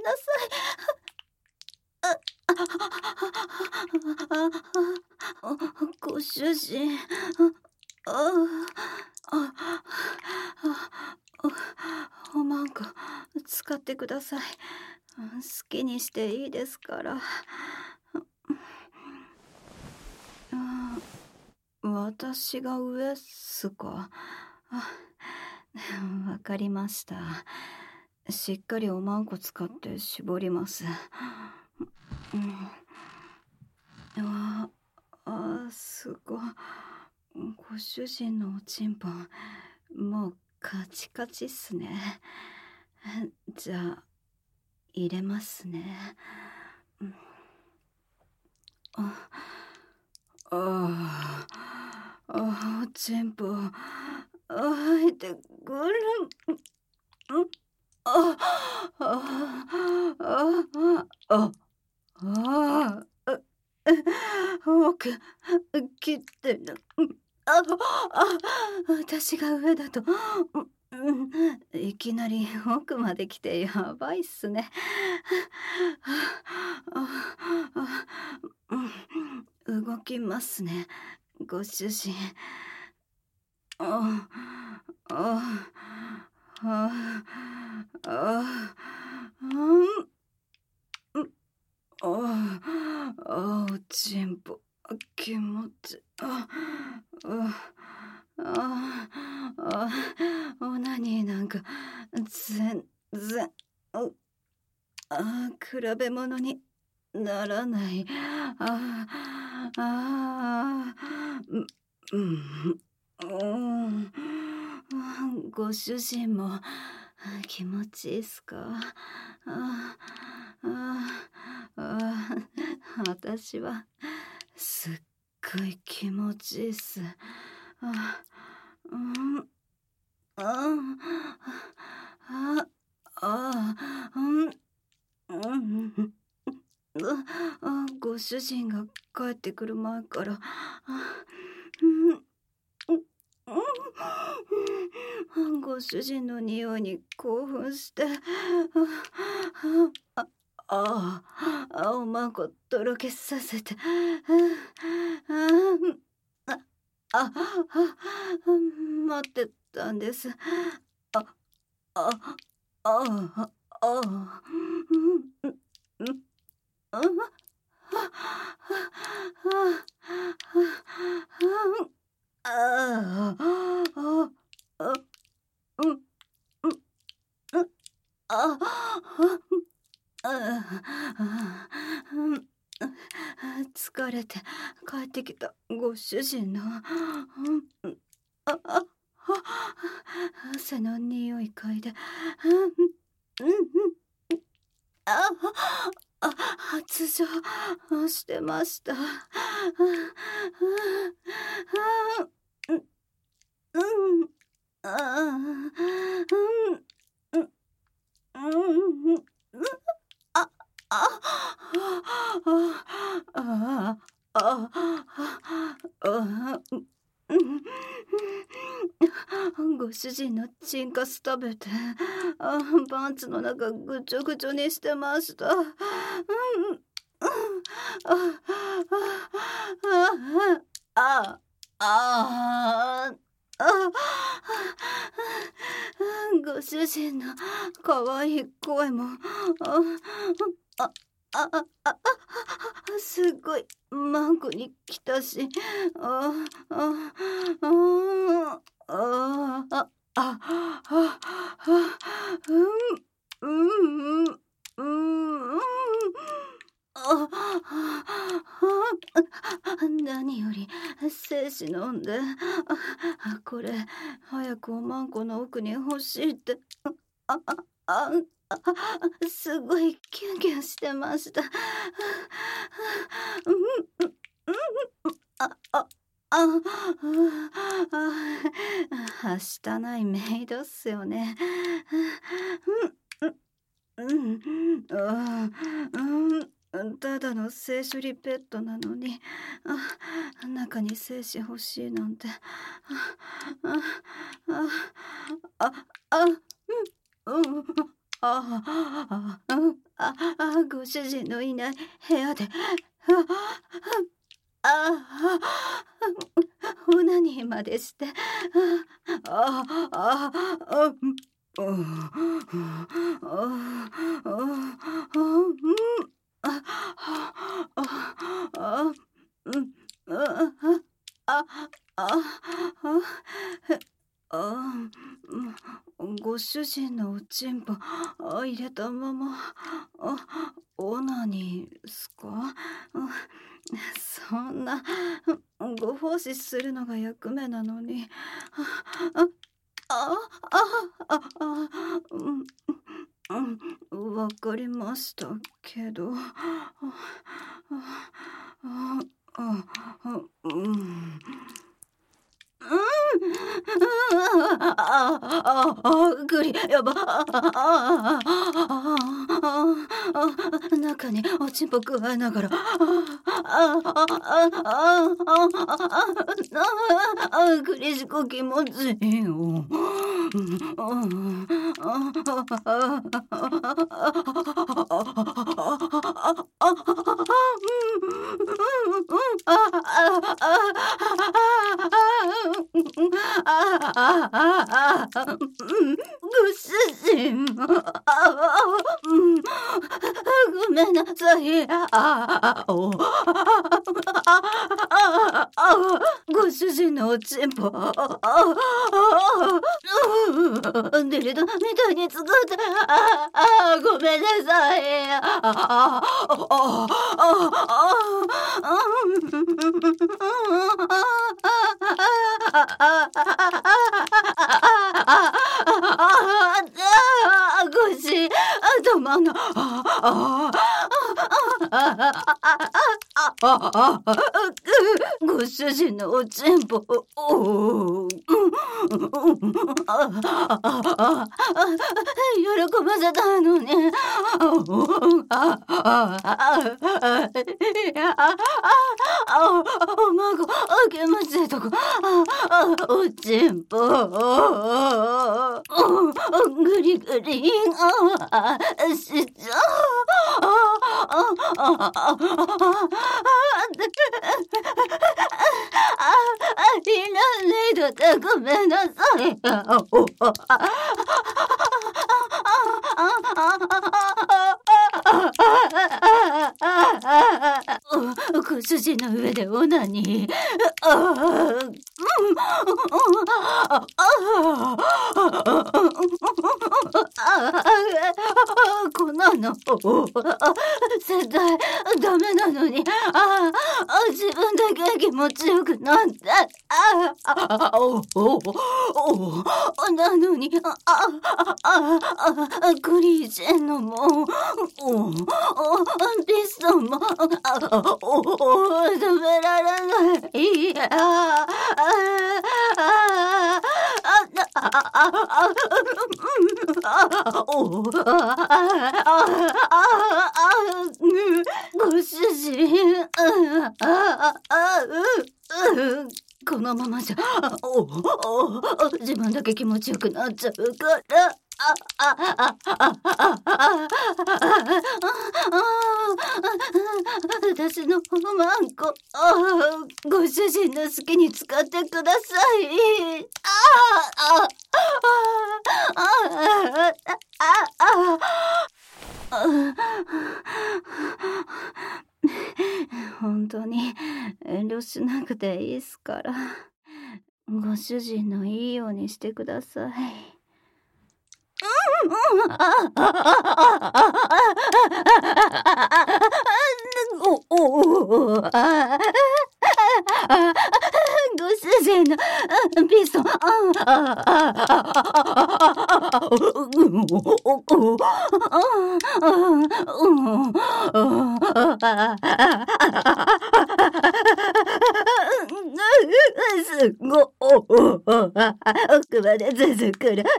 ご主人、おまんこ使ってください。好きにしていいですから。私が上っすか？わかりました。しっかりおまんこ使って絞ります。すごい。ご主人のおちんぽん、もうカチカチっすね。じゃあ、入れますね。おちんぽん、入ってくる。あ、あ、あ、あ、あ、奥、切ってる。私が上だと、いきなり奥まで来てやばいっすね。動きますね、ご主人。ああああおちんぽ、気持ち、オナニーなんか全然、比べ物にならない。うん、ご主人も気持ちいいっすか？私はすっごい気持ちいいっす。ご主人が帰ってくる前から、ご主人の匂いに興奮して、 おまんことろけさせて、待ってたんです。あ、あ、あ、うん、ああ、あ、うん、うん、あ、疲れて帰ってきたご主人の、汗の匂い嗅いで、あ、発情してました。うん、あ、あ、あ、あ、ご主人のチンカス食べて、パンツの中ぐちょぐちょにしてました。あ、あ、ご主人の可愛い声も、すごいマンコに来たし、あ、あ、あ、あ、あ、あ、うん、うん、うん、何より精子飲んで、これ早くおまんこの奥に欲しいって、あ、あ、すごいキュンキュンしてました。あ、あ、あ、はしたないメイドっすよね。ただの性処理ペットなのに、中に精子欲しいなんて、ご主人のいない部屋で、オナニーまでして、ご主人のおちんぽ入れたまま、オナニーすか？そんなご奉仕するのが役目なのに、わかりましたけど、グリ、やば、中におちんぽくわえながら、グリシコ気持ちいいよ。ご主人、ごめんなさい。ご主人のおちんぽ、デリドみたいに作って、ごめんなさい。ごし、頭の、ご主人のおちんぽ、 喜ばせたいのに。おまご、気持ちいいとこ。おちんぽ。ぐりぐり。しちゃいらねえだってごめんなさい。ご主人の上でオナニー。こんなの絶対ダメなのに、自分だけ気持ちよくなって、なのにクリージェンのもピストンも止められない。ご主人、このままじゃ自分だけ気持ちよくなっちゃうから。私のマンコ、ご主人の好きに使ってください。本当に遠慮しなくていいっすから、ご主人のいいようにしてください。ご主人のピストン、すごい奥まで続くる。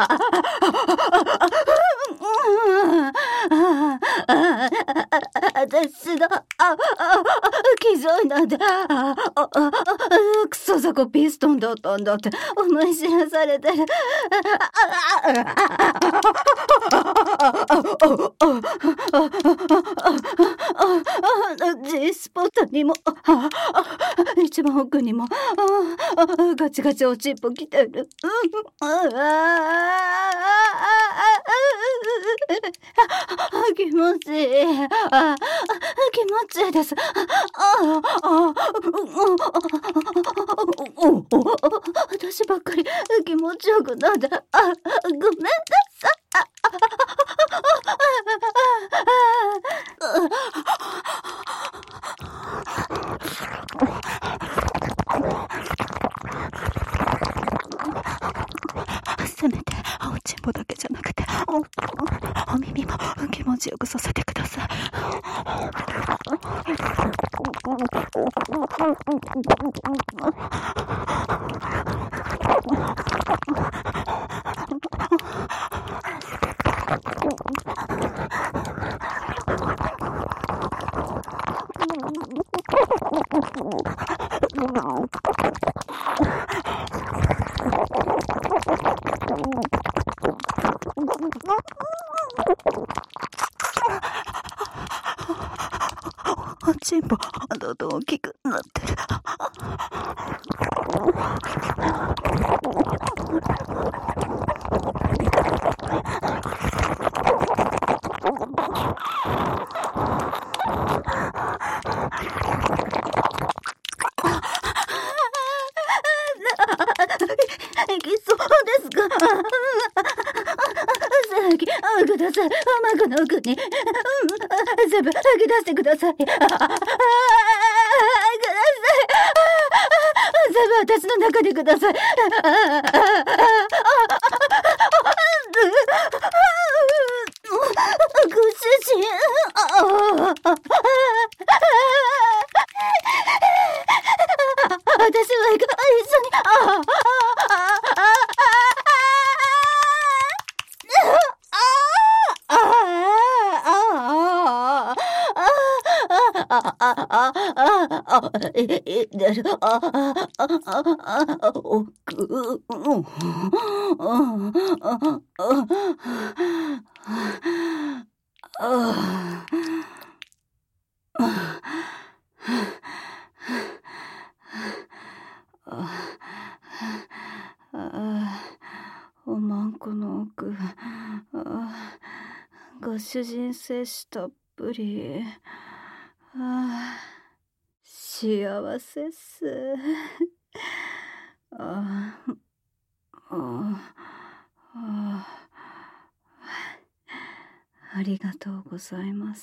私の気丈なんてクソザコピストンだったんだって思い知らされてる。G スポットにも一番奥にもガチガチおちっぽきてる。気持ちいい。気持ちいいです。私ばっかり気持ちよくなって、ごめんなさい。せめておちんぽだけじゃなくてお耳も気持ちよくさせてください。おちんぽどんどん大きくなってる。いきそうですか？ください。マグの奥に全部吐き出してください。ください。全部私の中でください。ご主人、私は一緒におまんこの奥、ご主人精子たっぷり。幸せっす。ありがとうございます。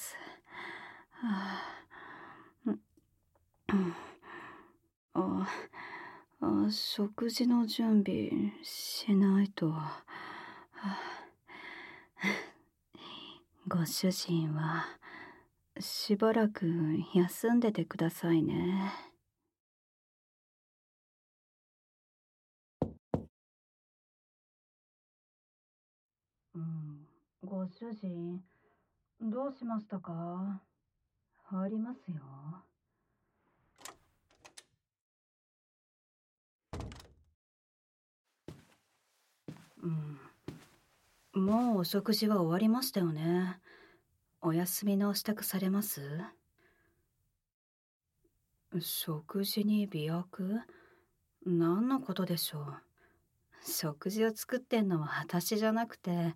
食事の準備しないと。ご主人はしばらく休んでてくださいね。ご主人、どうしましたか？入りますよ。もうお食事は終わりましたよね。お休みの支度されます？食事に媚薬？何のことでしょう。食事を作ってんのは私じゃなくて。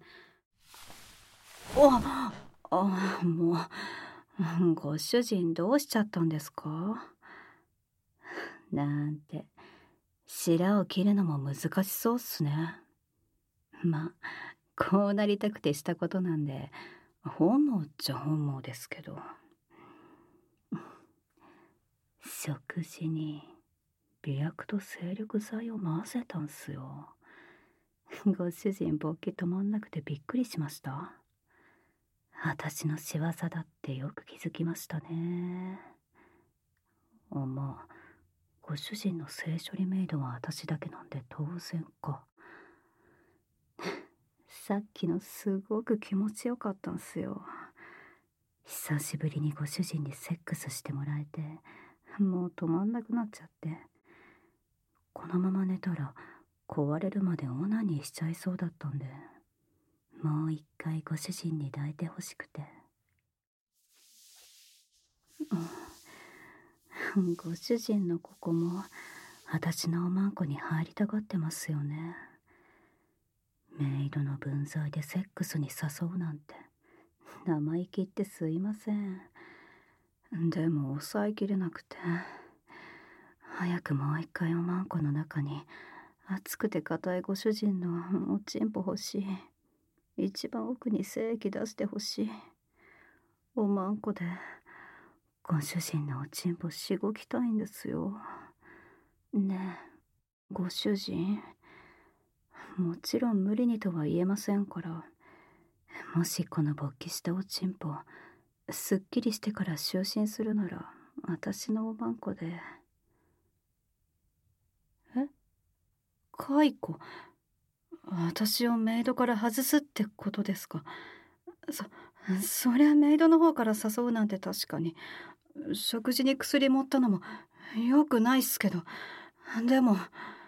もう、ご主人どうしちゃったんですか？なんて、白を切るのも難しそうっすね。まあ、こうなりたくてしたことなんで、本望っちゃ本望ですけど。食事に媚薬と精力剤を混ぜたんすよ。ご主人勃起止まんなくてびっくりしました。私の仕業だってよく気づきましたね。まあ、ご主人の性処理メイドは私だけなんで当然か。さっきのすごく気持ちよかったんすよ。久しぶりにご主人にセックスしてもらえて、もう止まんなくなっちゃって。このまま寝たら壊れるまでオナニーしちゃいそうだったんで、もう一回ご主人に抱いてほしくて。ご主人のここも私のおまんこに入りたがってますよね。メイドの分際でセックスに誘うなんて生意気ってすいません。でも抑えきれなくて、早くもう一回おまんこの中に熱くて硬いご主人のおちんぽ欲しい。一番奥に精液出してほしい。おまんこでご主人のおちんぽしごきたいんですよ。ねえ、ご主人。もちろん無理にとは言えませんから、もしこの勃起したおちんぽすっきりしてから就寝するなら私のおまんこで。解雇？私をメイドから外すってことですか？そりゃメイドの方から誘うなんて確かに。食事に薬盛ったのもよくないっすけど。でも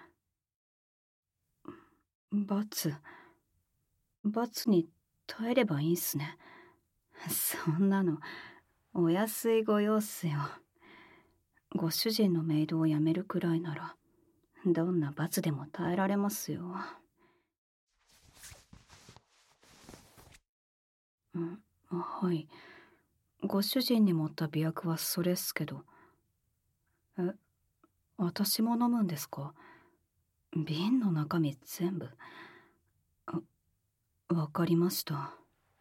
罰に耐えればいいんすね。そんなのお安いご用っすよ。ご主人のメイドを辞めるくらいならどんな罰でも耐えられますよ。はい。ご主人に持った媚薬はそれっすけど。私も飲むんですか？瓶の中身全部。わかりました。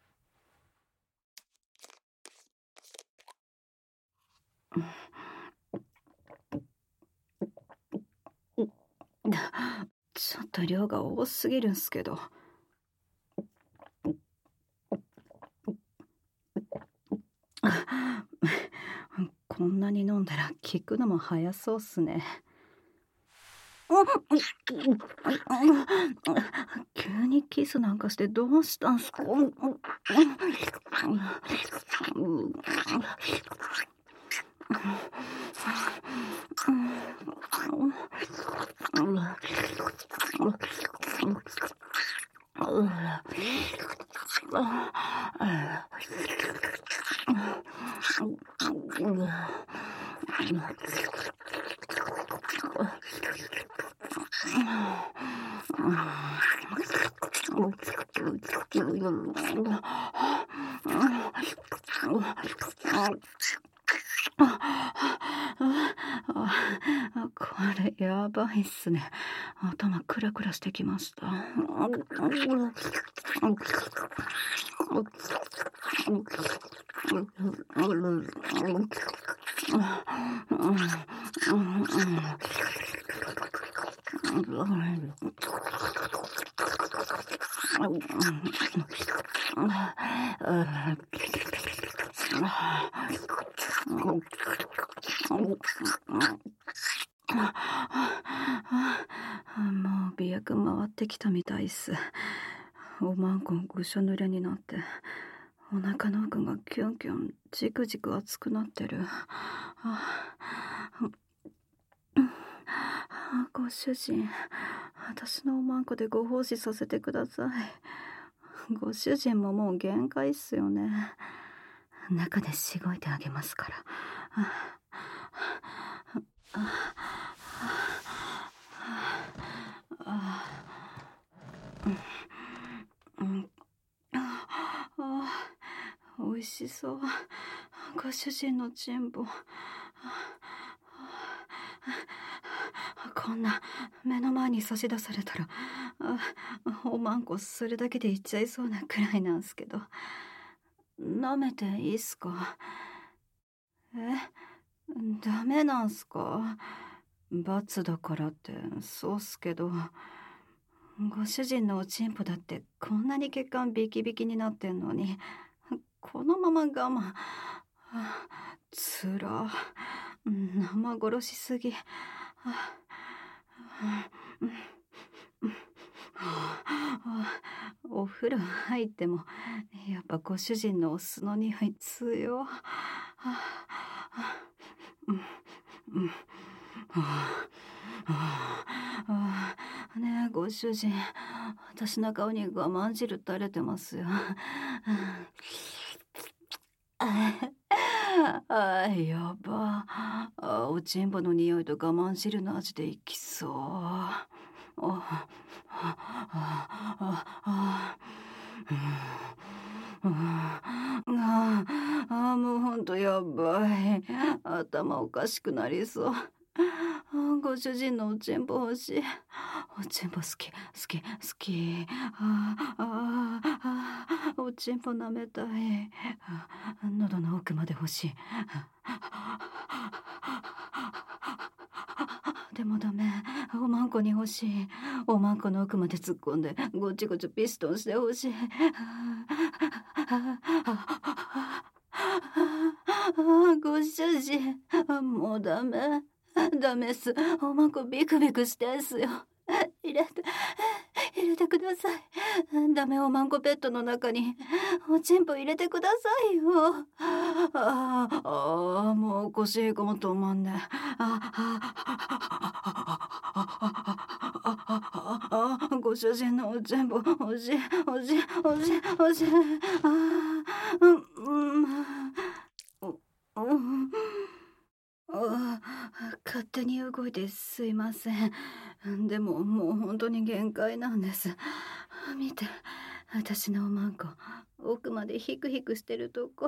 ちょっと量が多すぎるんすけど。こんなに飲んだら効くのも早そうっすね。急にキスなんかしてどうしたんすか？ これやばいっすね。頭クラクラしてきました。もう鼻薬回ってきたみたいっす。おまんこぐしょ濡れになって、お腹の奥がキュンキュンじくじく熱くなってる。ご主人、私のおまんこでご奉仕させてください。ご主人ももう限界っすよね。中でしごいてあげますから。おいしそう。ご主人のチンポ。こんな目の前に差し出されたらおまんこそれだけでいっちゃいそうなくらいなんすけど、舐めていいっすか？ダメなんすか？罰だからってそうっすけど、ご主人のおちんぽだってこんなに血管ビキビキになってんのに、このまま我慢。つら。生殺しすぎ。お風呂入ってもやっぱご主人のお酢の匂い強。ねえご主人、私の顔に我慢汁垂れてますよ。やば。おちんぽの匂いと我慢汁の味でいきそう。もうほんとやばい。頭おかしくなりそう。ご主人のおちんぽ欲しい。おちんぽ好き好き好き。おちんぽ舐めたい。喉の奥まで欲しい。でもダメ。おまんこに欲しい。おまんこの奥まで突っ込んでごちごちピストンして欲しい。ご主人、もうダメ。ダメっす。おまんこビクビクしてんすよ。入れてください。ダメ、おまんこペットの中におちんぽ入れてくださいよ。もう腰こも止まんね。ご主人のおちんぽ欲しい欲しい欲しい欲しい。勝手に動いてすいません。でももう本当に限界なんです。見て、私のおまんこ奥までヒクヒクしてるとこ。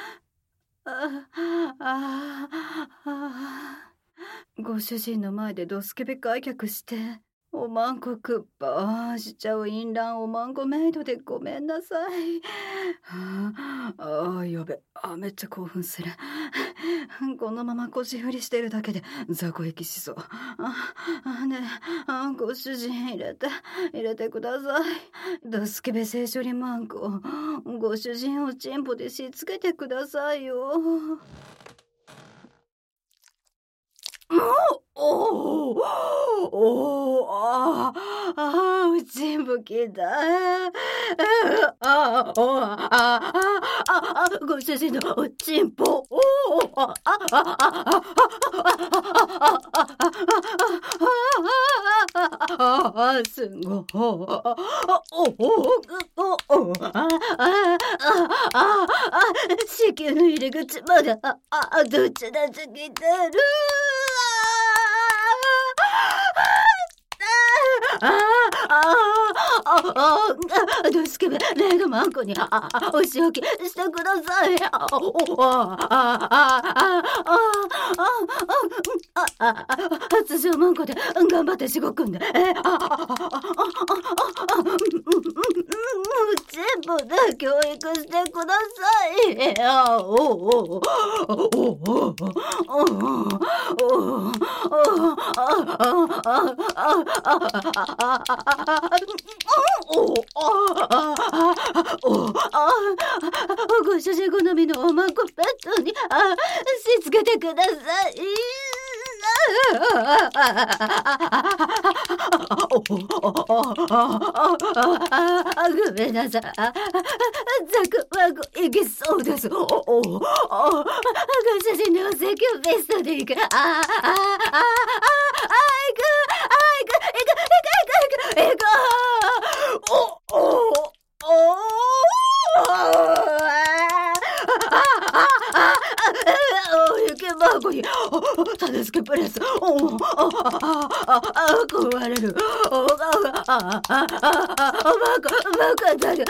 ご主人の前でドスケベ開脚しておまんこくっぱしちゃう淫乱おまんこメイドでごめんなさい。やべ。めっちゃ興奮する。このまま腰振りしてるだけで雑魚息しそう。ねえ、ご主人入れてください。ドスケベ性処理マンコ、ご主人をチンポでしつけてくださいよ。おちんぽきた。ご主人のおちんぽ。 すごい。子宮の入り口までどっちだち来てる。ドスケベレイドマンコにお仕置きしてください。通常マンコで頑張ってしごくんで。全部で教育してください。ご主人好みのおまんこベッドにしつけてください。ごめんなさい。ザクワクいけそうです。ご主人のお説教ベストでいく。タデスケプレス壊れる。バカだる。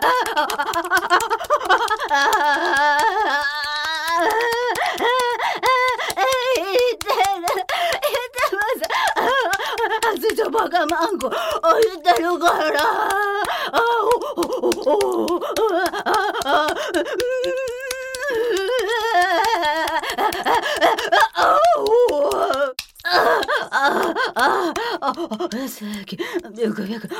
バカマンコ言ってるから。さっきビクビク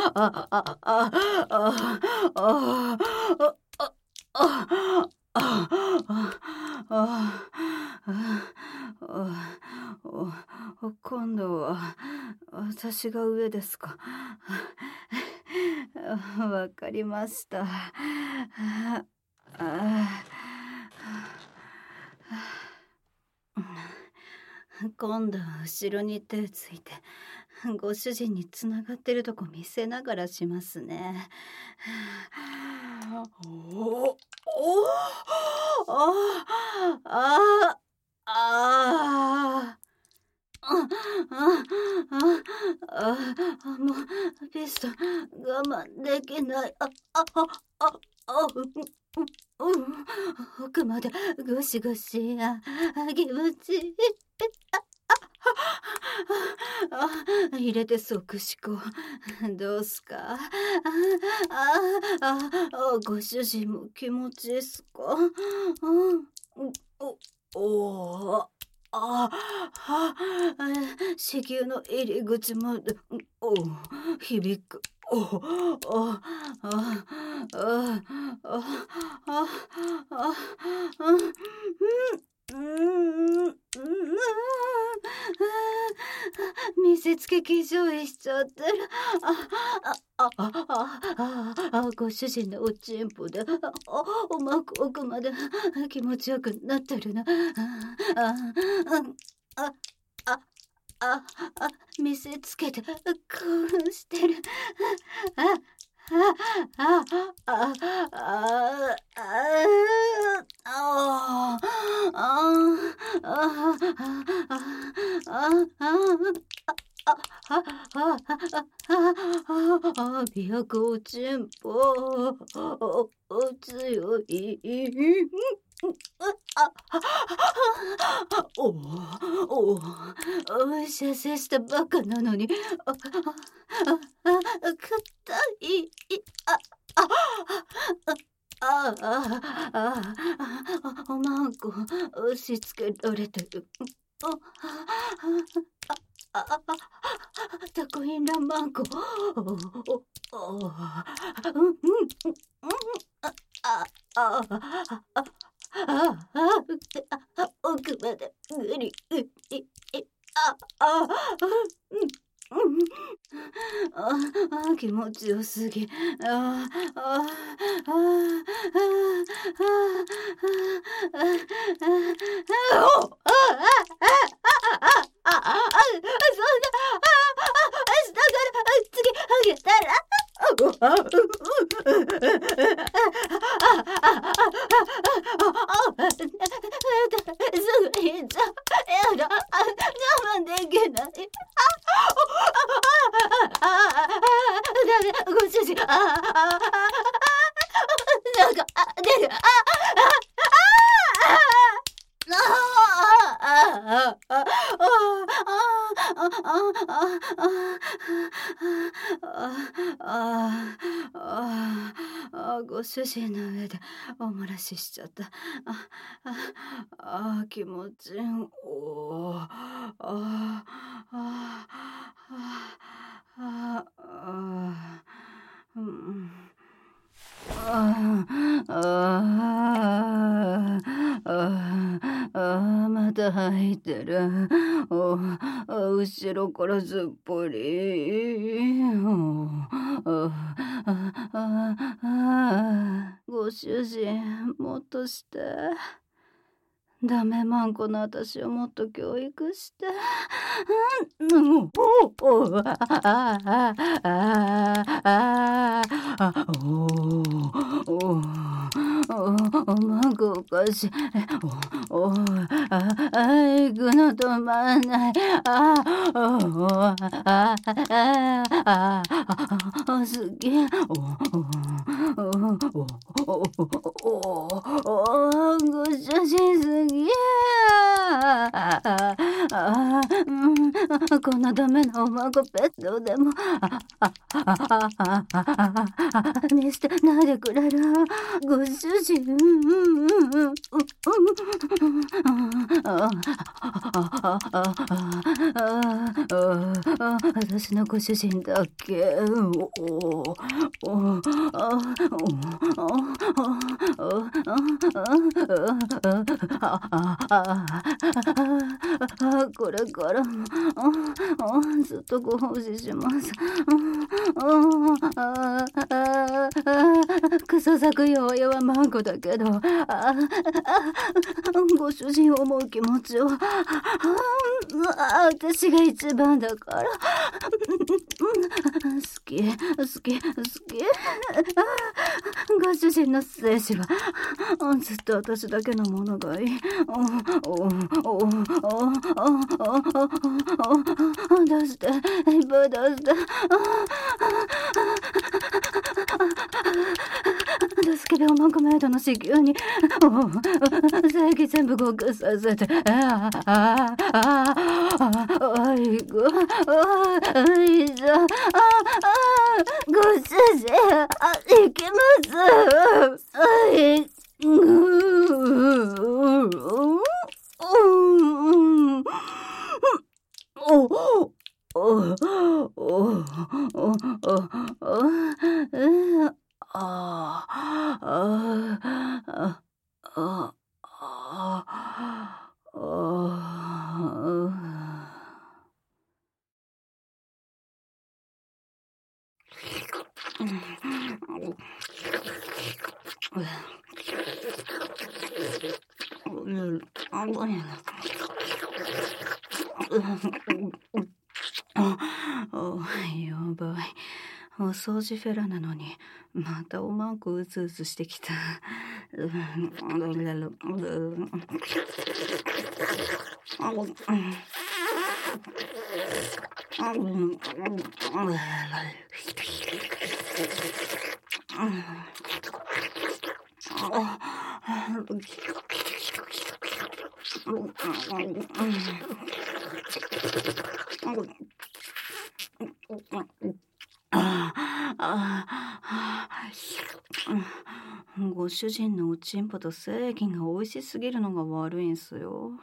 今度は私が上ですか。わかりました。今度は後ろに手ついてご主人につながってるとこ見せながらしますね。もうベスト我慢できない。奥までゴシゴシ気持ちいい。入れて即死こどうすか。ご主人も気持ちいいっすか。子宮の入り口まで響く。見せつけ気上位しちゃってる。ご主人のおちんぽでおまく奥まで気持ちよくなってるな。見せつけて興奮してる。琵琶湖おちんぽ強い。射精したばかなのに硬い。おまんこ押し付けられてる。タコインランマンコ。奥までぐり気持ちよすぎ。ああ、ああ、ああ、ああ、ああ、おああ、ああ、ああ、ああ、そんな、下から次あげたら、すぐにやだ、我慢できない。ご主人、なんか、出る、ご主人の上でお漏らししちゃった。気持ちいい。おー、ああ、ああ、ああ、うん。ああ、ああ、また入ってる。後ろからずっぽり。ご主人、もっとして。ダメマンコの私をもっと教育して。マンコおかしい。行くの止まんない。すげえ。ご主人すげえ。こんなダメなおまごペットでもにしてないでくれるご主人。私のご主人だけ。これからもずっとご奉仕します。クソ咲くようやはマンコだけど、ご主人を思う気持ちを私が一番だから。好き。ご主人の精子はずっと私だけのものがいい。出して、いっぱい出して。助けておまんこメイドの子宮に精液全部合格させて。ご主人、行きます。やばい。お掃除フェラなのにまたおまんこうずうずしてきた。ご主人のおちんぽと精液が美味しすぎるのが悪いんすよ。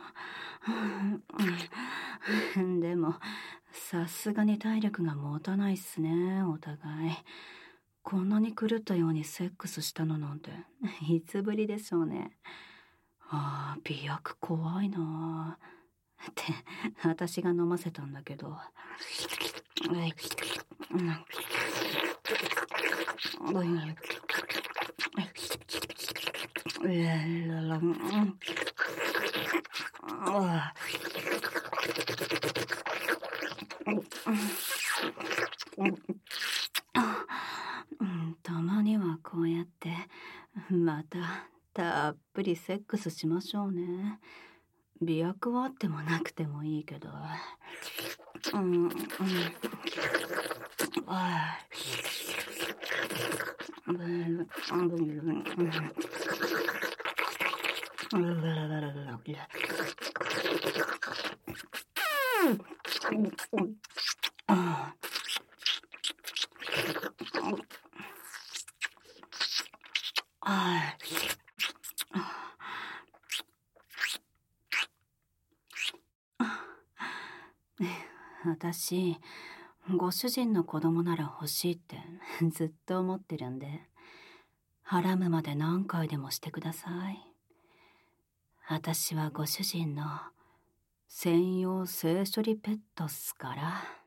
でもさすがに体力が持たないっすね、お互い。こんなに狂ったようにセックスしたのなんていつぶりでしょうね。美薬怖いなって私が飲ませたんだけど。 たまにはこうやってまたたっぷりセックスしましょうね。媚薬はあってもなくてもいいけど。私、ご主人の子供なら欲しいってずっと思ってるんで、ハラムまで何回でもしてください。私はご主人の専用性処理ペットっすから。